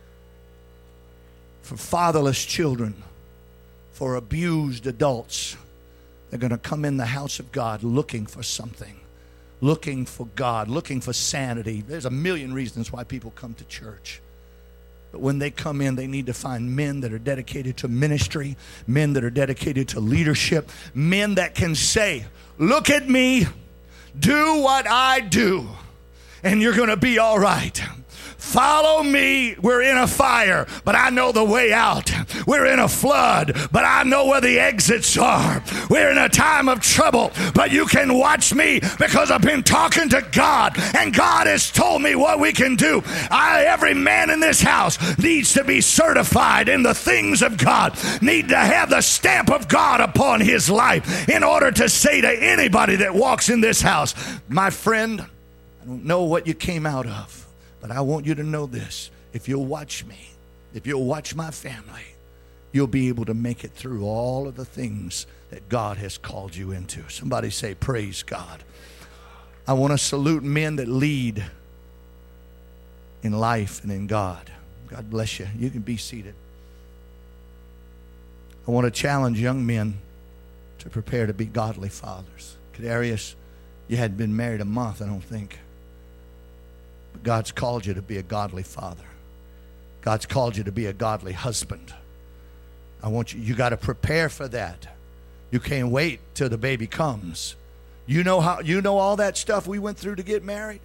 for fatherless children, for abused adults. They're going to come in the house of God looking for something, looking for God, looking for sanity. There's a million reasons why people come to church. But when they come in, they need to find men that are dedicated to ministry, men that are dedicated to leadership, men that can say, look at me, do what I do, and you're going to be all right. Follow me. We're in a fire, but I know the way out. We're in a flood, but I know where the exits are. We're in a time of trouble, but you can watch me because I've been talking to God, and God has told me what we can do. Every man in this house needs to be certified in the things of God, need to have the stamp of God upon his life in order to say to anybody that walks in this house, my friend, I don't know what you came out of, but I want you to know this. If you'll watch me, if you'll watch my family, you'll be able to make it through all of the things that God has called you into. Somebody say, praise God. I want to salute men that lead in life and in God. God bless you. You can be seated. I want to challenge young men to prepare to be godly fathers. Kadarius, you hadn't been married a month, I don't think. God's called you to be a godly father. God's called you to be a godly husband. I want you got to prepare for that. You can't wait till the baby comes. You know all that stuff we went through to get married?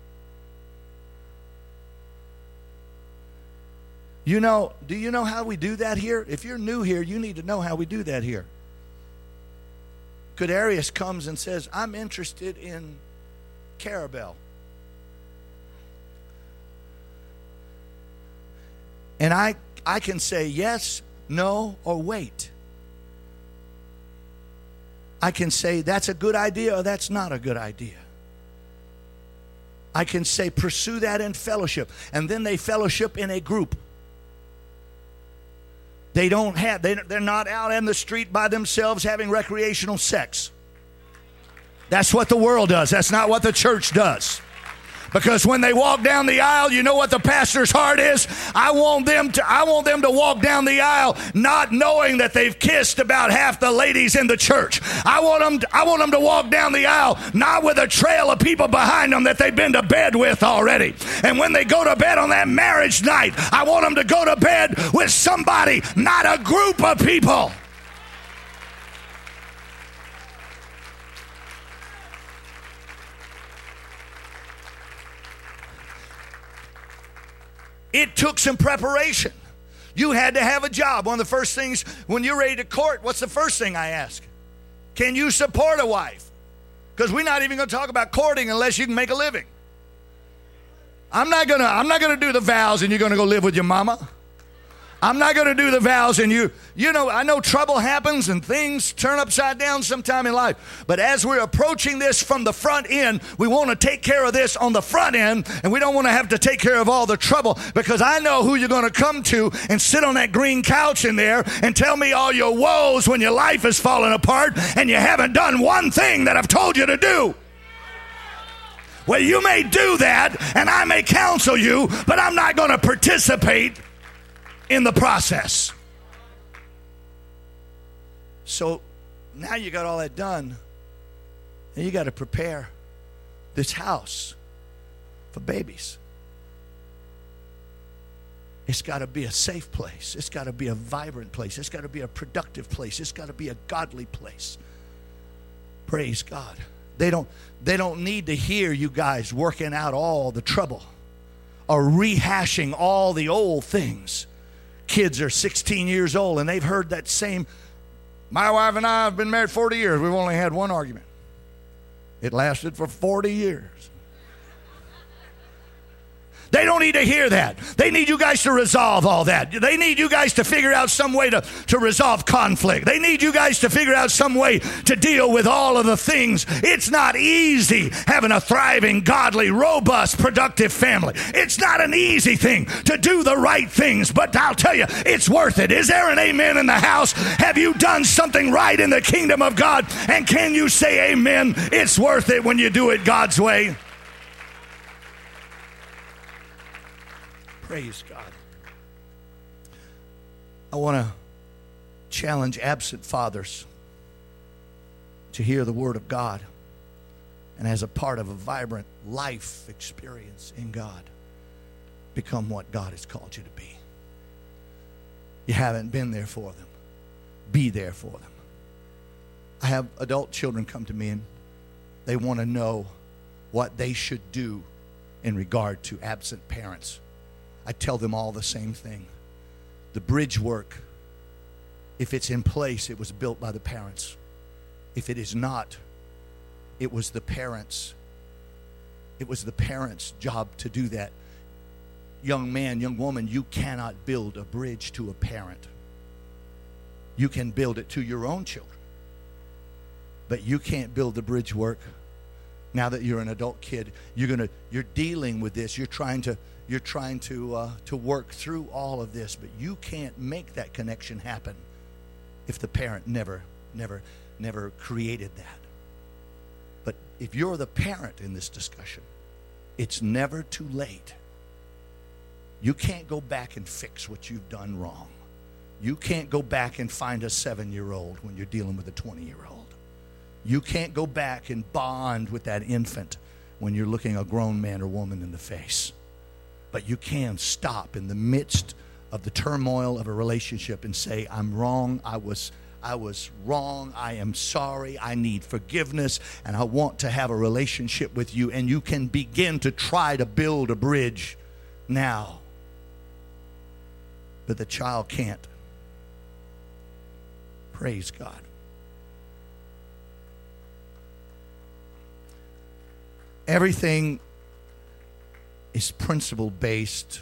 Do you know how we do that here? If you're new here, you need to know how we do that here. Kadarius comes and says, I'm interested in Carabelle. And I can say yes, no, or wait. I can say that's a good idea or that's not a good idea. I can say pursue that in fellowship. And then they fellowship in a group. They're not out in the street by themselves having recreational sex. That's what the world does. That's not what the church does. Because when they walk down the aisle, you know what the pastor's heart is? I want them to walk down the aisle not knowing that they've kissed about half the ladies in the church. I want them to walk down the aisle not with a trail of people behind them that they've been to bed with already. And when they go to bed on that marriage night, I want them to go to bed with somebody, not a group of people. It took some preparation. You had to have a job. One of the first things when you're ready to court, what's the first thing I ask? Can you support a wife? Because we're not even going to talk about courting unless you can make a living. I'm not gonna do the vows and you're going to go live with your mama. I'm not going to do the vows, and you know, I know trouble happens and things turn upside down sometime in life. But as we're approaching this from the front end, we want to take care of this on the front end, and we don't want to have to take care of all the trouble, because I know who you're going to come to and sit on that green couch in there and tell me all your woes when your life is falling apart and you haven't done one thing that I've told you to do. Well, you may do that, and I may counsel you, but I'm not going to participate in the process. So now you got all that done, and you got to prepare this house for babies. It's got to be a safe place. It's got to be a vibrant place. It's got to be a productive place. It's got to be a godly place. Praise God. They don't need to hear you guys working out all the trouble or rehashing all the old things. Kids are 16 years old and they've heard that same, my wife and I have been married 40 years. We've only had one argument. It lasted for 40 years. They don't need to hear that. They need you guys to resolve all that. They need you guys to figure out some way to resolve conflict. They need you guys to figure out some way to deal with all of the things. It's not easy having a thriving, godly, robust, productive family. It's not an easy thing to do the right things, but I'll tell you, it's worth it. Is there an amen in the house? Have you done something right in the kingdom of God? And can you say amen? It's worth it when you do it God's way. Praise God. I want to challenge absent fathers to hear the word of God, and as a part of a vibrant life experience in God, become what God has called you to be. You haven't been there for them. Be there for them. I have adult children come to me and they want to know what they should do in regard to absent parents. I tell them all the same thing. The bridge work, if it's in place, it was built by the parents. If it is not, it was the parents. It was the parents' job to do that. Young man, young woman, you cannot build a bridge to a parent. You can build it to your own children, but you can't build the bridge work. Now that you're an adult kid, you're dealing with this. You're trying to work through all of this, but you can't make that connection happen if the parent never created that. But if you're the parent in this discussion, it's never too late. You can't go back and fix what you've done wrong. You can't go back and find a 7-year-old when you're dealing with a 20-year-old. You can't go back and bond with that infant when you're looking a grown man or woman in the face. But you can stop in the midst of the turmoil of a relationship and say, I'm wrong, I was wrong, I am sorry, I need forgiveness, and I want to have a relationship with you. And you can begin to try to build a bridge now. But the child can't. Praise God. Everything is principle based.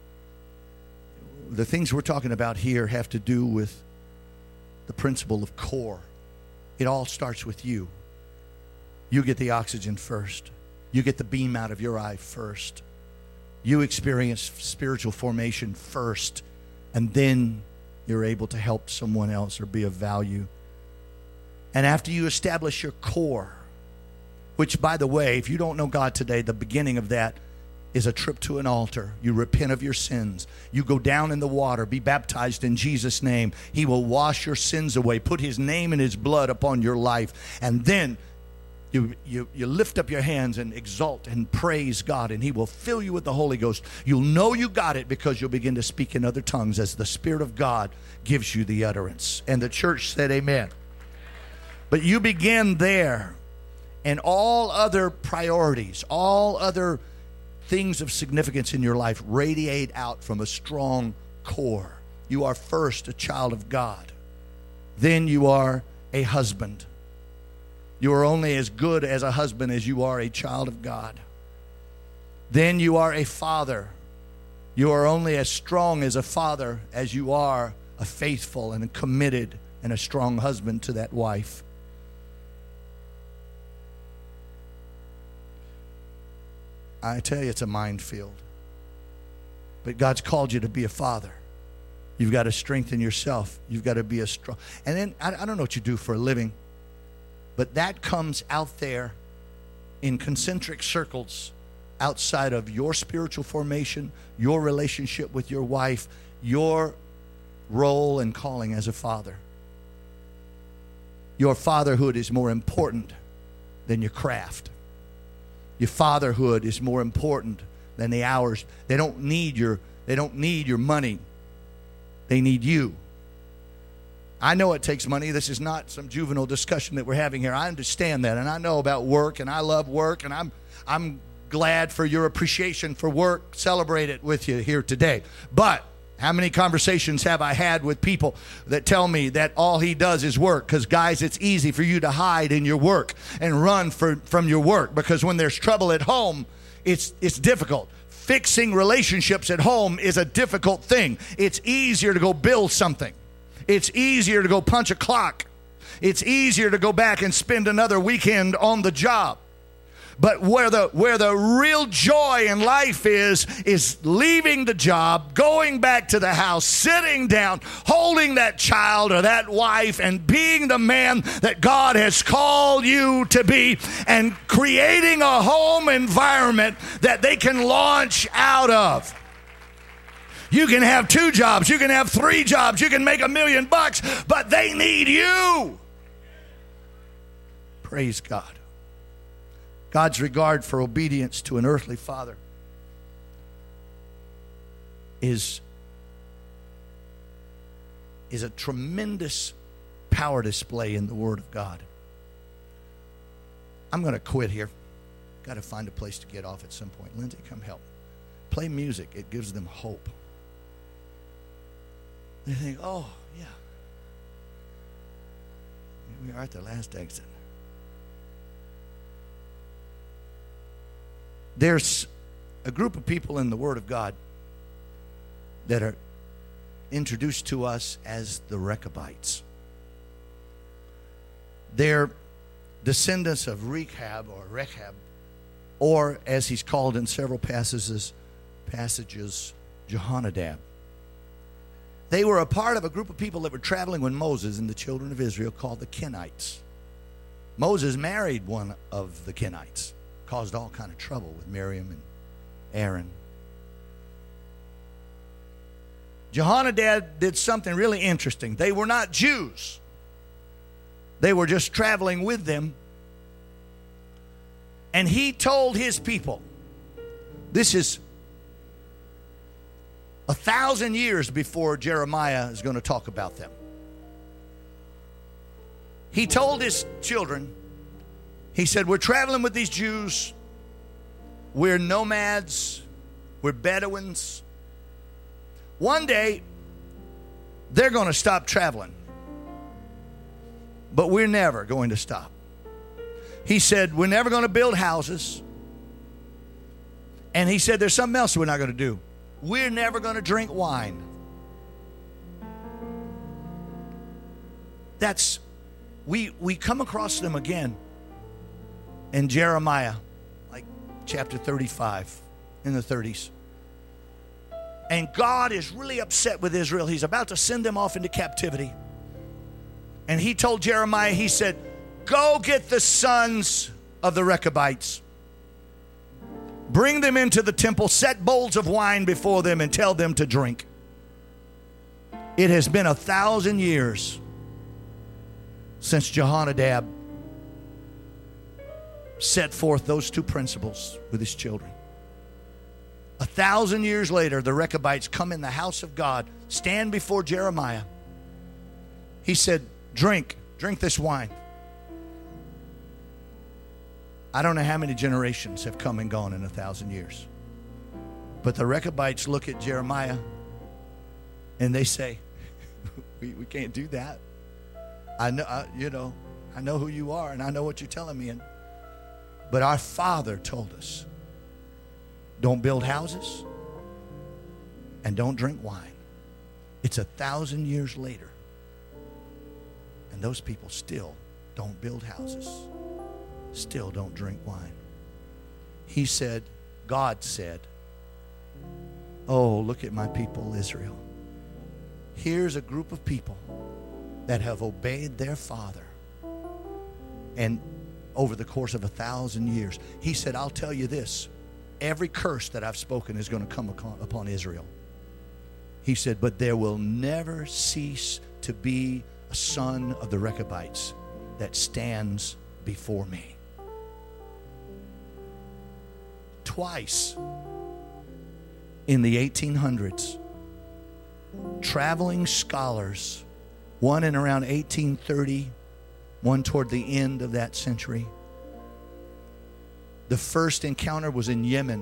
The things we're talking about here have to do with the principle of core. It all starts with you. You get the oxygen first. You get the beam out of your eye first. You experience spiritual formation first, and then you're able to help someone else or be of value. And after you establish your core, which, by the way, if you don't know God today, the beginning of that is a trip to an altar. You repent of your sins. You go down in the water, be baptized in Jesus' name. He will wash your sins away, put His name and His blood upon your life. And then you lift up your hands and exalt and praise God, and He will fill you with the Holy Ghost. You'll know you got it because you'll begin to speak in other tongues as the Spirit of God gives you the utterance. And the church said amen. But you begin there. And all other priorities, all other things of significance in your life radiate out from a strong core. You are first a child of God. Then you are a husband. You are only as good as a husband as you are a child of God. Then you are a father. You are only as strong as a father as you are a faithful and a committed and a strong husband to that wife. I tell you, it's a minefield. But God's called you to be a father. You've got to strengthen yourself. You've got to be a strong. And then, I don't know what you do for a living, but that comes out there in concentric circles outside of your spiritual formation, your relationship with your wife, your role and calling as a father. Your fatherhood is more important than your craft. Your fatherhood is more important than the hours. They don't need your money. They need you. I know it takes money. This is not some juvenile discussion that we're having here. I understand that, and I know about work, and I love work, and I'm glad for your appreciation for work. Celebrate it with you here today. But how many conversations have I had with people that tell me that all he does is work? Because, guys, it's easy for you to hide in your work and run from your work, because when there's trouble at home, it's difficult. Fixing relationships at home is a difficult thing. It's easier to go build something. It's easier to go punch a clock. It's easier to go back and spend another weekend on the job. But where the real joy in life is leaving the job, going back to the house, sitting down, holding that child or that wife, and being the man that God has called you to be, and creating a home environment that they can launch out of. You can have 2 jobs, you can have 3 jobs, you can make $1 million, but they need you. Praise God. God's regard for obedience to an earthly father is a tremendous power display in the Word of God. I'm going to quit here. Got to find a place to get off at some point. Lindsay, come help. Play music. It gives them hope. They think, oh, yeah. We are at the last exit. There's a group of people in the Word of God that are introduced to us as the Rechabites. They're descendants of Rechab, or as he's called in several passages, Jehonadab. They were a part of a group of people that were traveling with Moses and the children of Israel called the Kenites. Moses married one of the Kenites. Caused all kind of trouble with Miriam and Aaron. Jehonadab did something really interesting. They were not Jews. They were just traveling with them. And he told his people, this is 1,000 years before Jeremiah is going to talk about them. He told his children, he said, we're traveling with these Jews. We're nomads. We're Bedouins. One day, they're going to stop traveling. But we're never going to stop. He said, we're never going to build houses. And he said, there's something else we're not going to do. We're never going to drink wine. We come across them again in Jeremiah, like chapter 35, in the 30s. And God is really upset with Israel. He's about to send them off into captivity. And he told Jeremiah, he said, go get the sons of the Rechabites. Bring them into the temple, set bowls of wine before them, and tell them to drink. It has been 1,000 years since Jehonadab set forth those 2 principles with his children. 1,000 years later, the Rechabites come in the house of God, stand before Jeremiah. He said, drink this wine. I don't know how many generations have come and gone in 1,000 years. But the Rechabites look at Jeremiah and they say, we can't do that. I know who you are, and I know what you're telling me. But our father told us, don't build houses, and don't drink wine. It's 1,000 years later, and those people still don't build houses, still don't drink wine. He said, God said, oh, look at my people, Israel. Here's a group of people that have obeyed their father. And over the course of 1,000 years, he said, I'll tell you this. Every curse that I've spoken is going to come upon Israel. He said, but there will never cease to be a son of the Rechabites that stands before me. Twice in the 1800s, traveling scholars, one in around 1830, one toward the end of that century. The first encounter was in Yemen.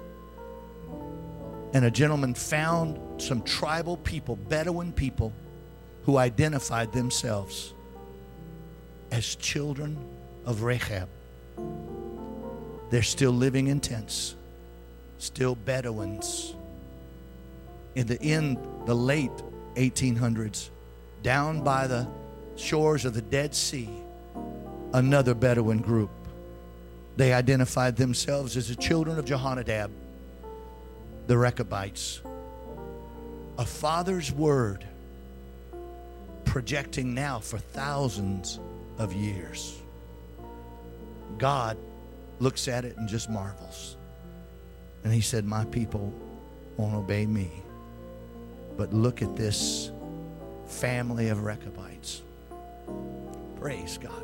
And a gentleman found some tribal people, Bedouin people, who identified themselves as children of Rechab. They're still living in tents, still Bedouins. In the late 1800s, down by the shores of the Dead Sea, another Bedouin group. They identified themselves as the children of Jehonadab, the Rechabites. A father's word projecting now for thousands of years. God looks at it and just marvels. And he said, my people won't obey me. But look at this family of Rechabites. Praise God.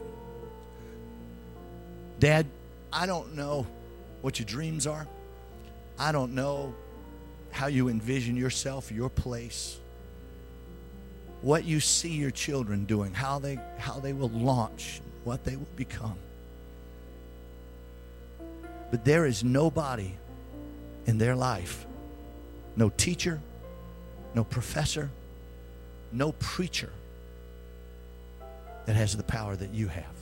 Dad, I don't know what your dreams are. I don't know how you envision yourself, your place, what you see your children doing, how they will launch, what they will become. But there is nobody in their life, no teacher, no professor, no preacher that has the power that you have.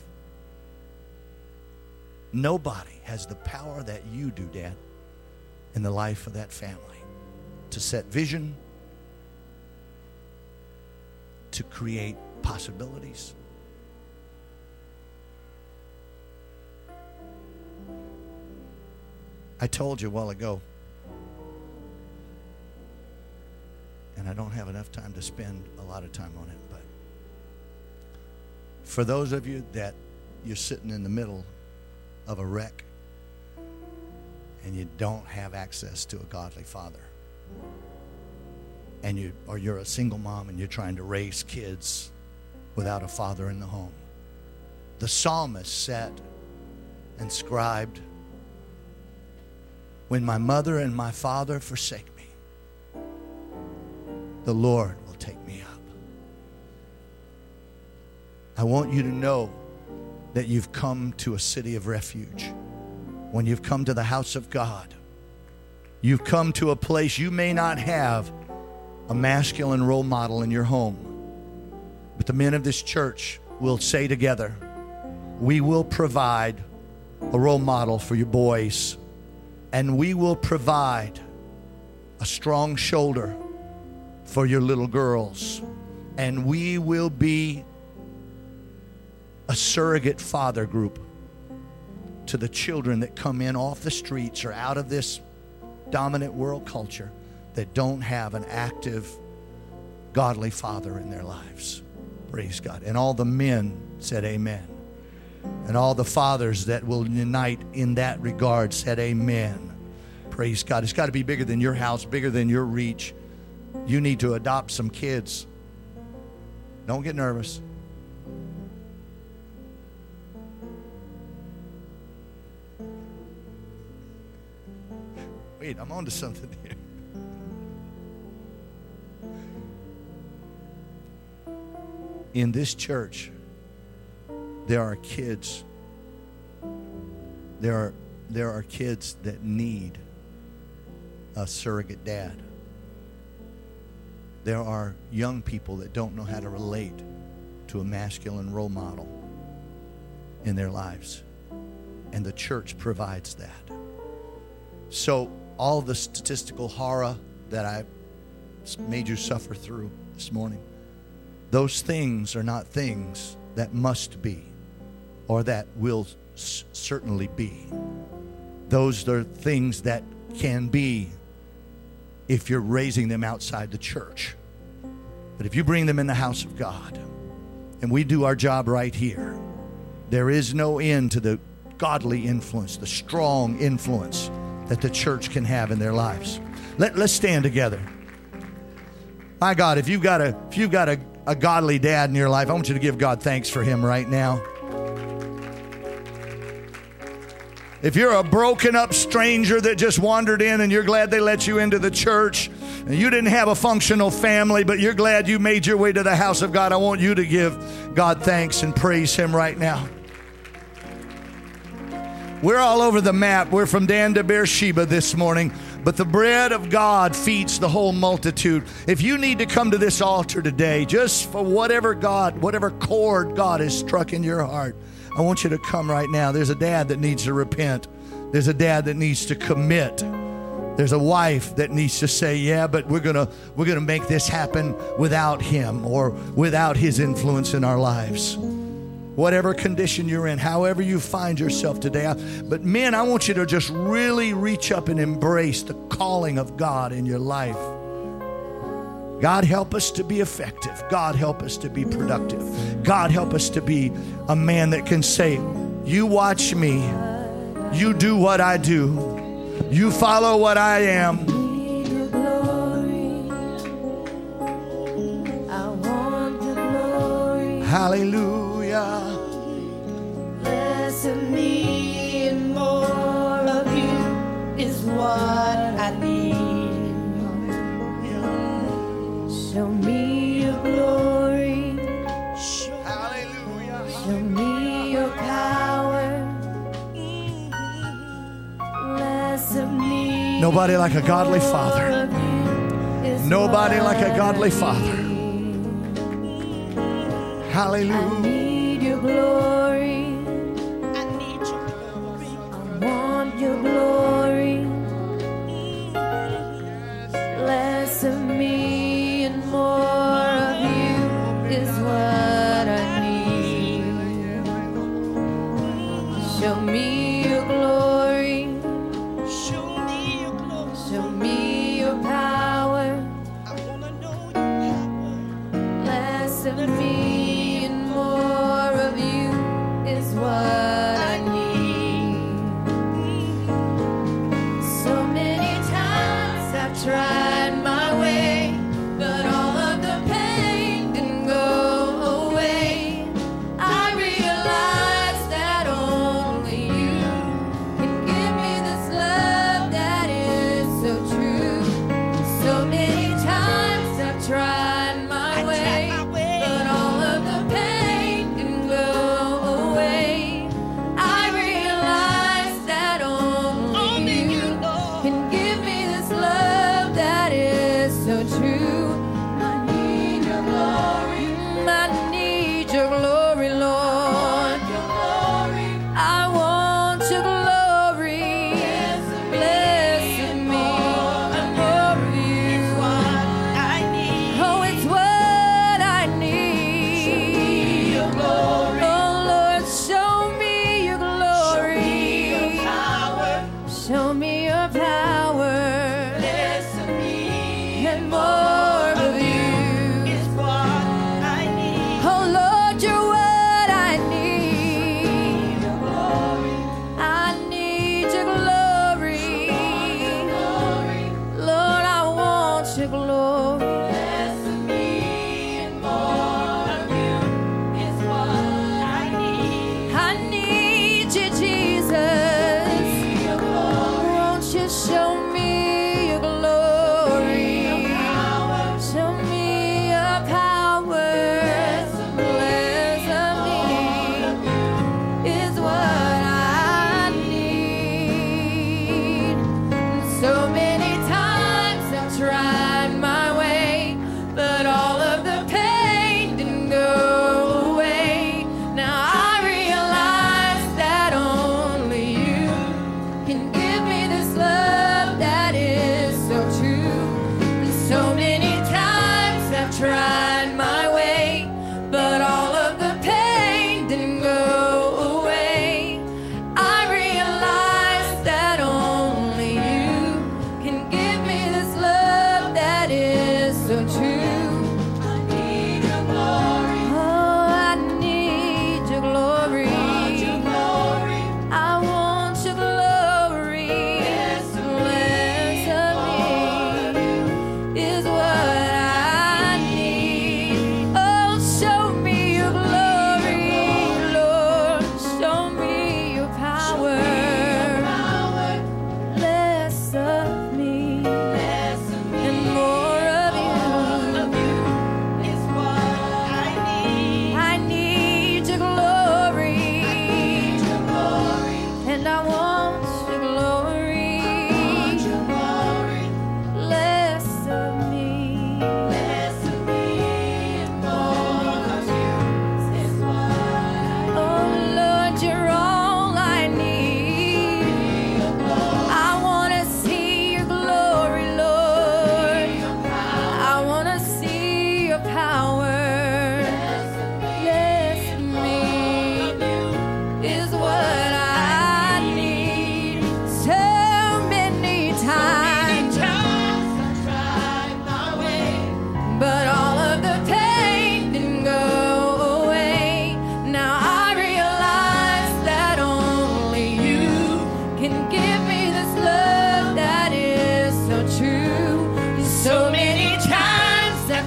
Nobody has the power that you do, Dad, in the life of that family. To set vision, to create possibilities. I told you a while ago, and I don't have enough time to spend a lot of time on it, but for those of you that you're sitting in the middle of a wreck and you don't have access to a godly father, and you're a single mom and you're trying to raise kids without a father in the home, the psalmist said and scribed, when my mother and my father forsake me, the Lord will take me up. I want you to know that you've come to a city of refuge. When you've come to the house of God, you've come to a place you may not have a masculine role model in your home. But the men of this church will say together, we will provide a role model for your boys, and we will provide a strong shoulder for your little girls, and we will be a surrogate father group to the children that come in off the streets or out of this dominant world culture that don't have an active, godly father in their lives. Praise God. And all the men said amen. And all the fathers that will unite in that regard said amen. Praise God. It's got to be bigger than your house, bigger than your reach. You need to adopt some kids. Don't get nervous. Wait, I'm on to something here. In this church, there are kids. There are kids that need a surrogate dad. There are young people that don't know how to relate to a masculine role model in their lives. And the church provides that. So all the statistical horror that I that's made you suffer through this morning. Those things are not things that must be or that will certainly be. Those are things that can be if you're raising them outside the church. But if you bring them in the house of God, and we do our job right here, there is no end to the godly influence, the strong influence that the church can have in their lives. Let's stand together. My God, if you've got a godly dad in your life, I want you to give God thanks for him right now. If you're a broken up stranger that just wandered in and you're glad they let you into the church, and you didn't have a functional family, but you're glad you made your way to the house of God, I want you to give God thanks and praise him right now. We're all over the map. We're from Dan to Beersheba this morning, but the bread of God feeds the whole multitude. If you need to come to this altar today, just for whatever chord God has struck in your heart, I want you to come right now. There's a dad that needs to repent. There's a dad that needs to commit. There's a wife that needs to say, yeah, but we're gonna make this happen without him or without his influence in our lives. Whatever condition you're in, however you find yourself today. But men, I want you to just really reach up and embrace the calling of God in your life. God, help us to be effective. God, help us to be productive. God, help us to be a man that can say, you watch me. You do what I do. You follow what I am. Hallelujah. Less of me and more of you is what I need. Show me your glory. Hallelujah. Show me your power. Less of me. Nobody like a godly father. Nobody like a godly father. Hallelujah. I need your glory. I need your glory. I want your glory. Less of me and more of you is what I need. Show me your glory. Show me your glory. Show me your power. I wanna know your power. Less of me. What I need.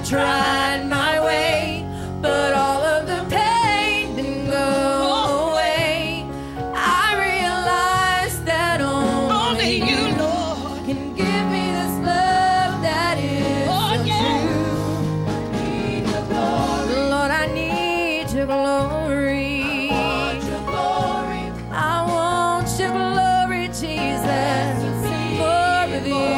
tried my way, but all of the pain didn't go away. I realized that only you, Lord, can give me this love that is so true. Lord, I need your glory. I want your glory, Jesus. More of you.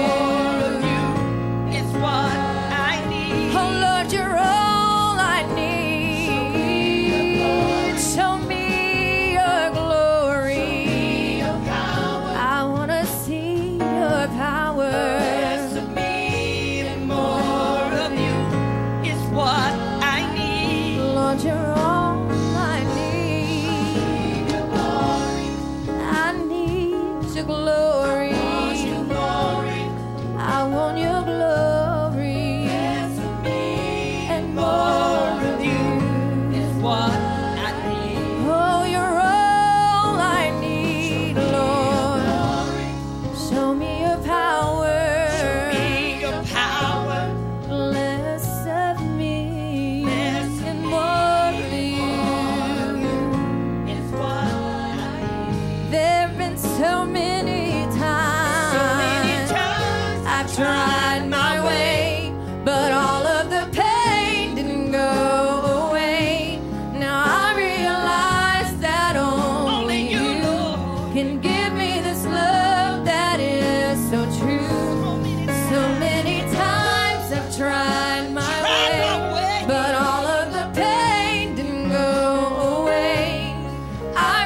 Tried my way, but all of the pain didn't go away. Now I realize that only you, Lord, can give me this love that is so true. So many times I've tried my way, but all of the pain didn't go away. I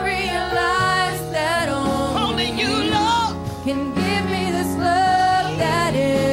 realize that only you, Lord, can give me this love that is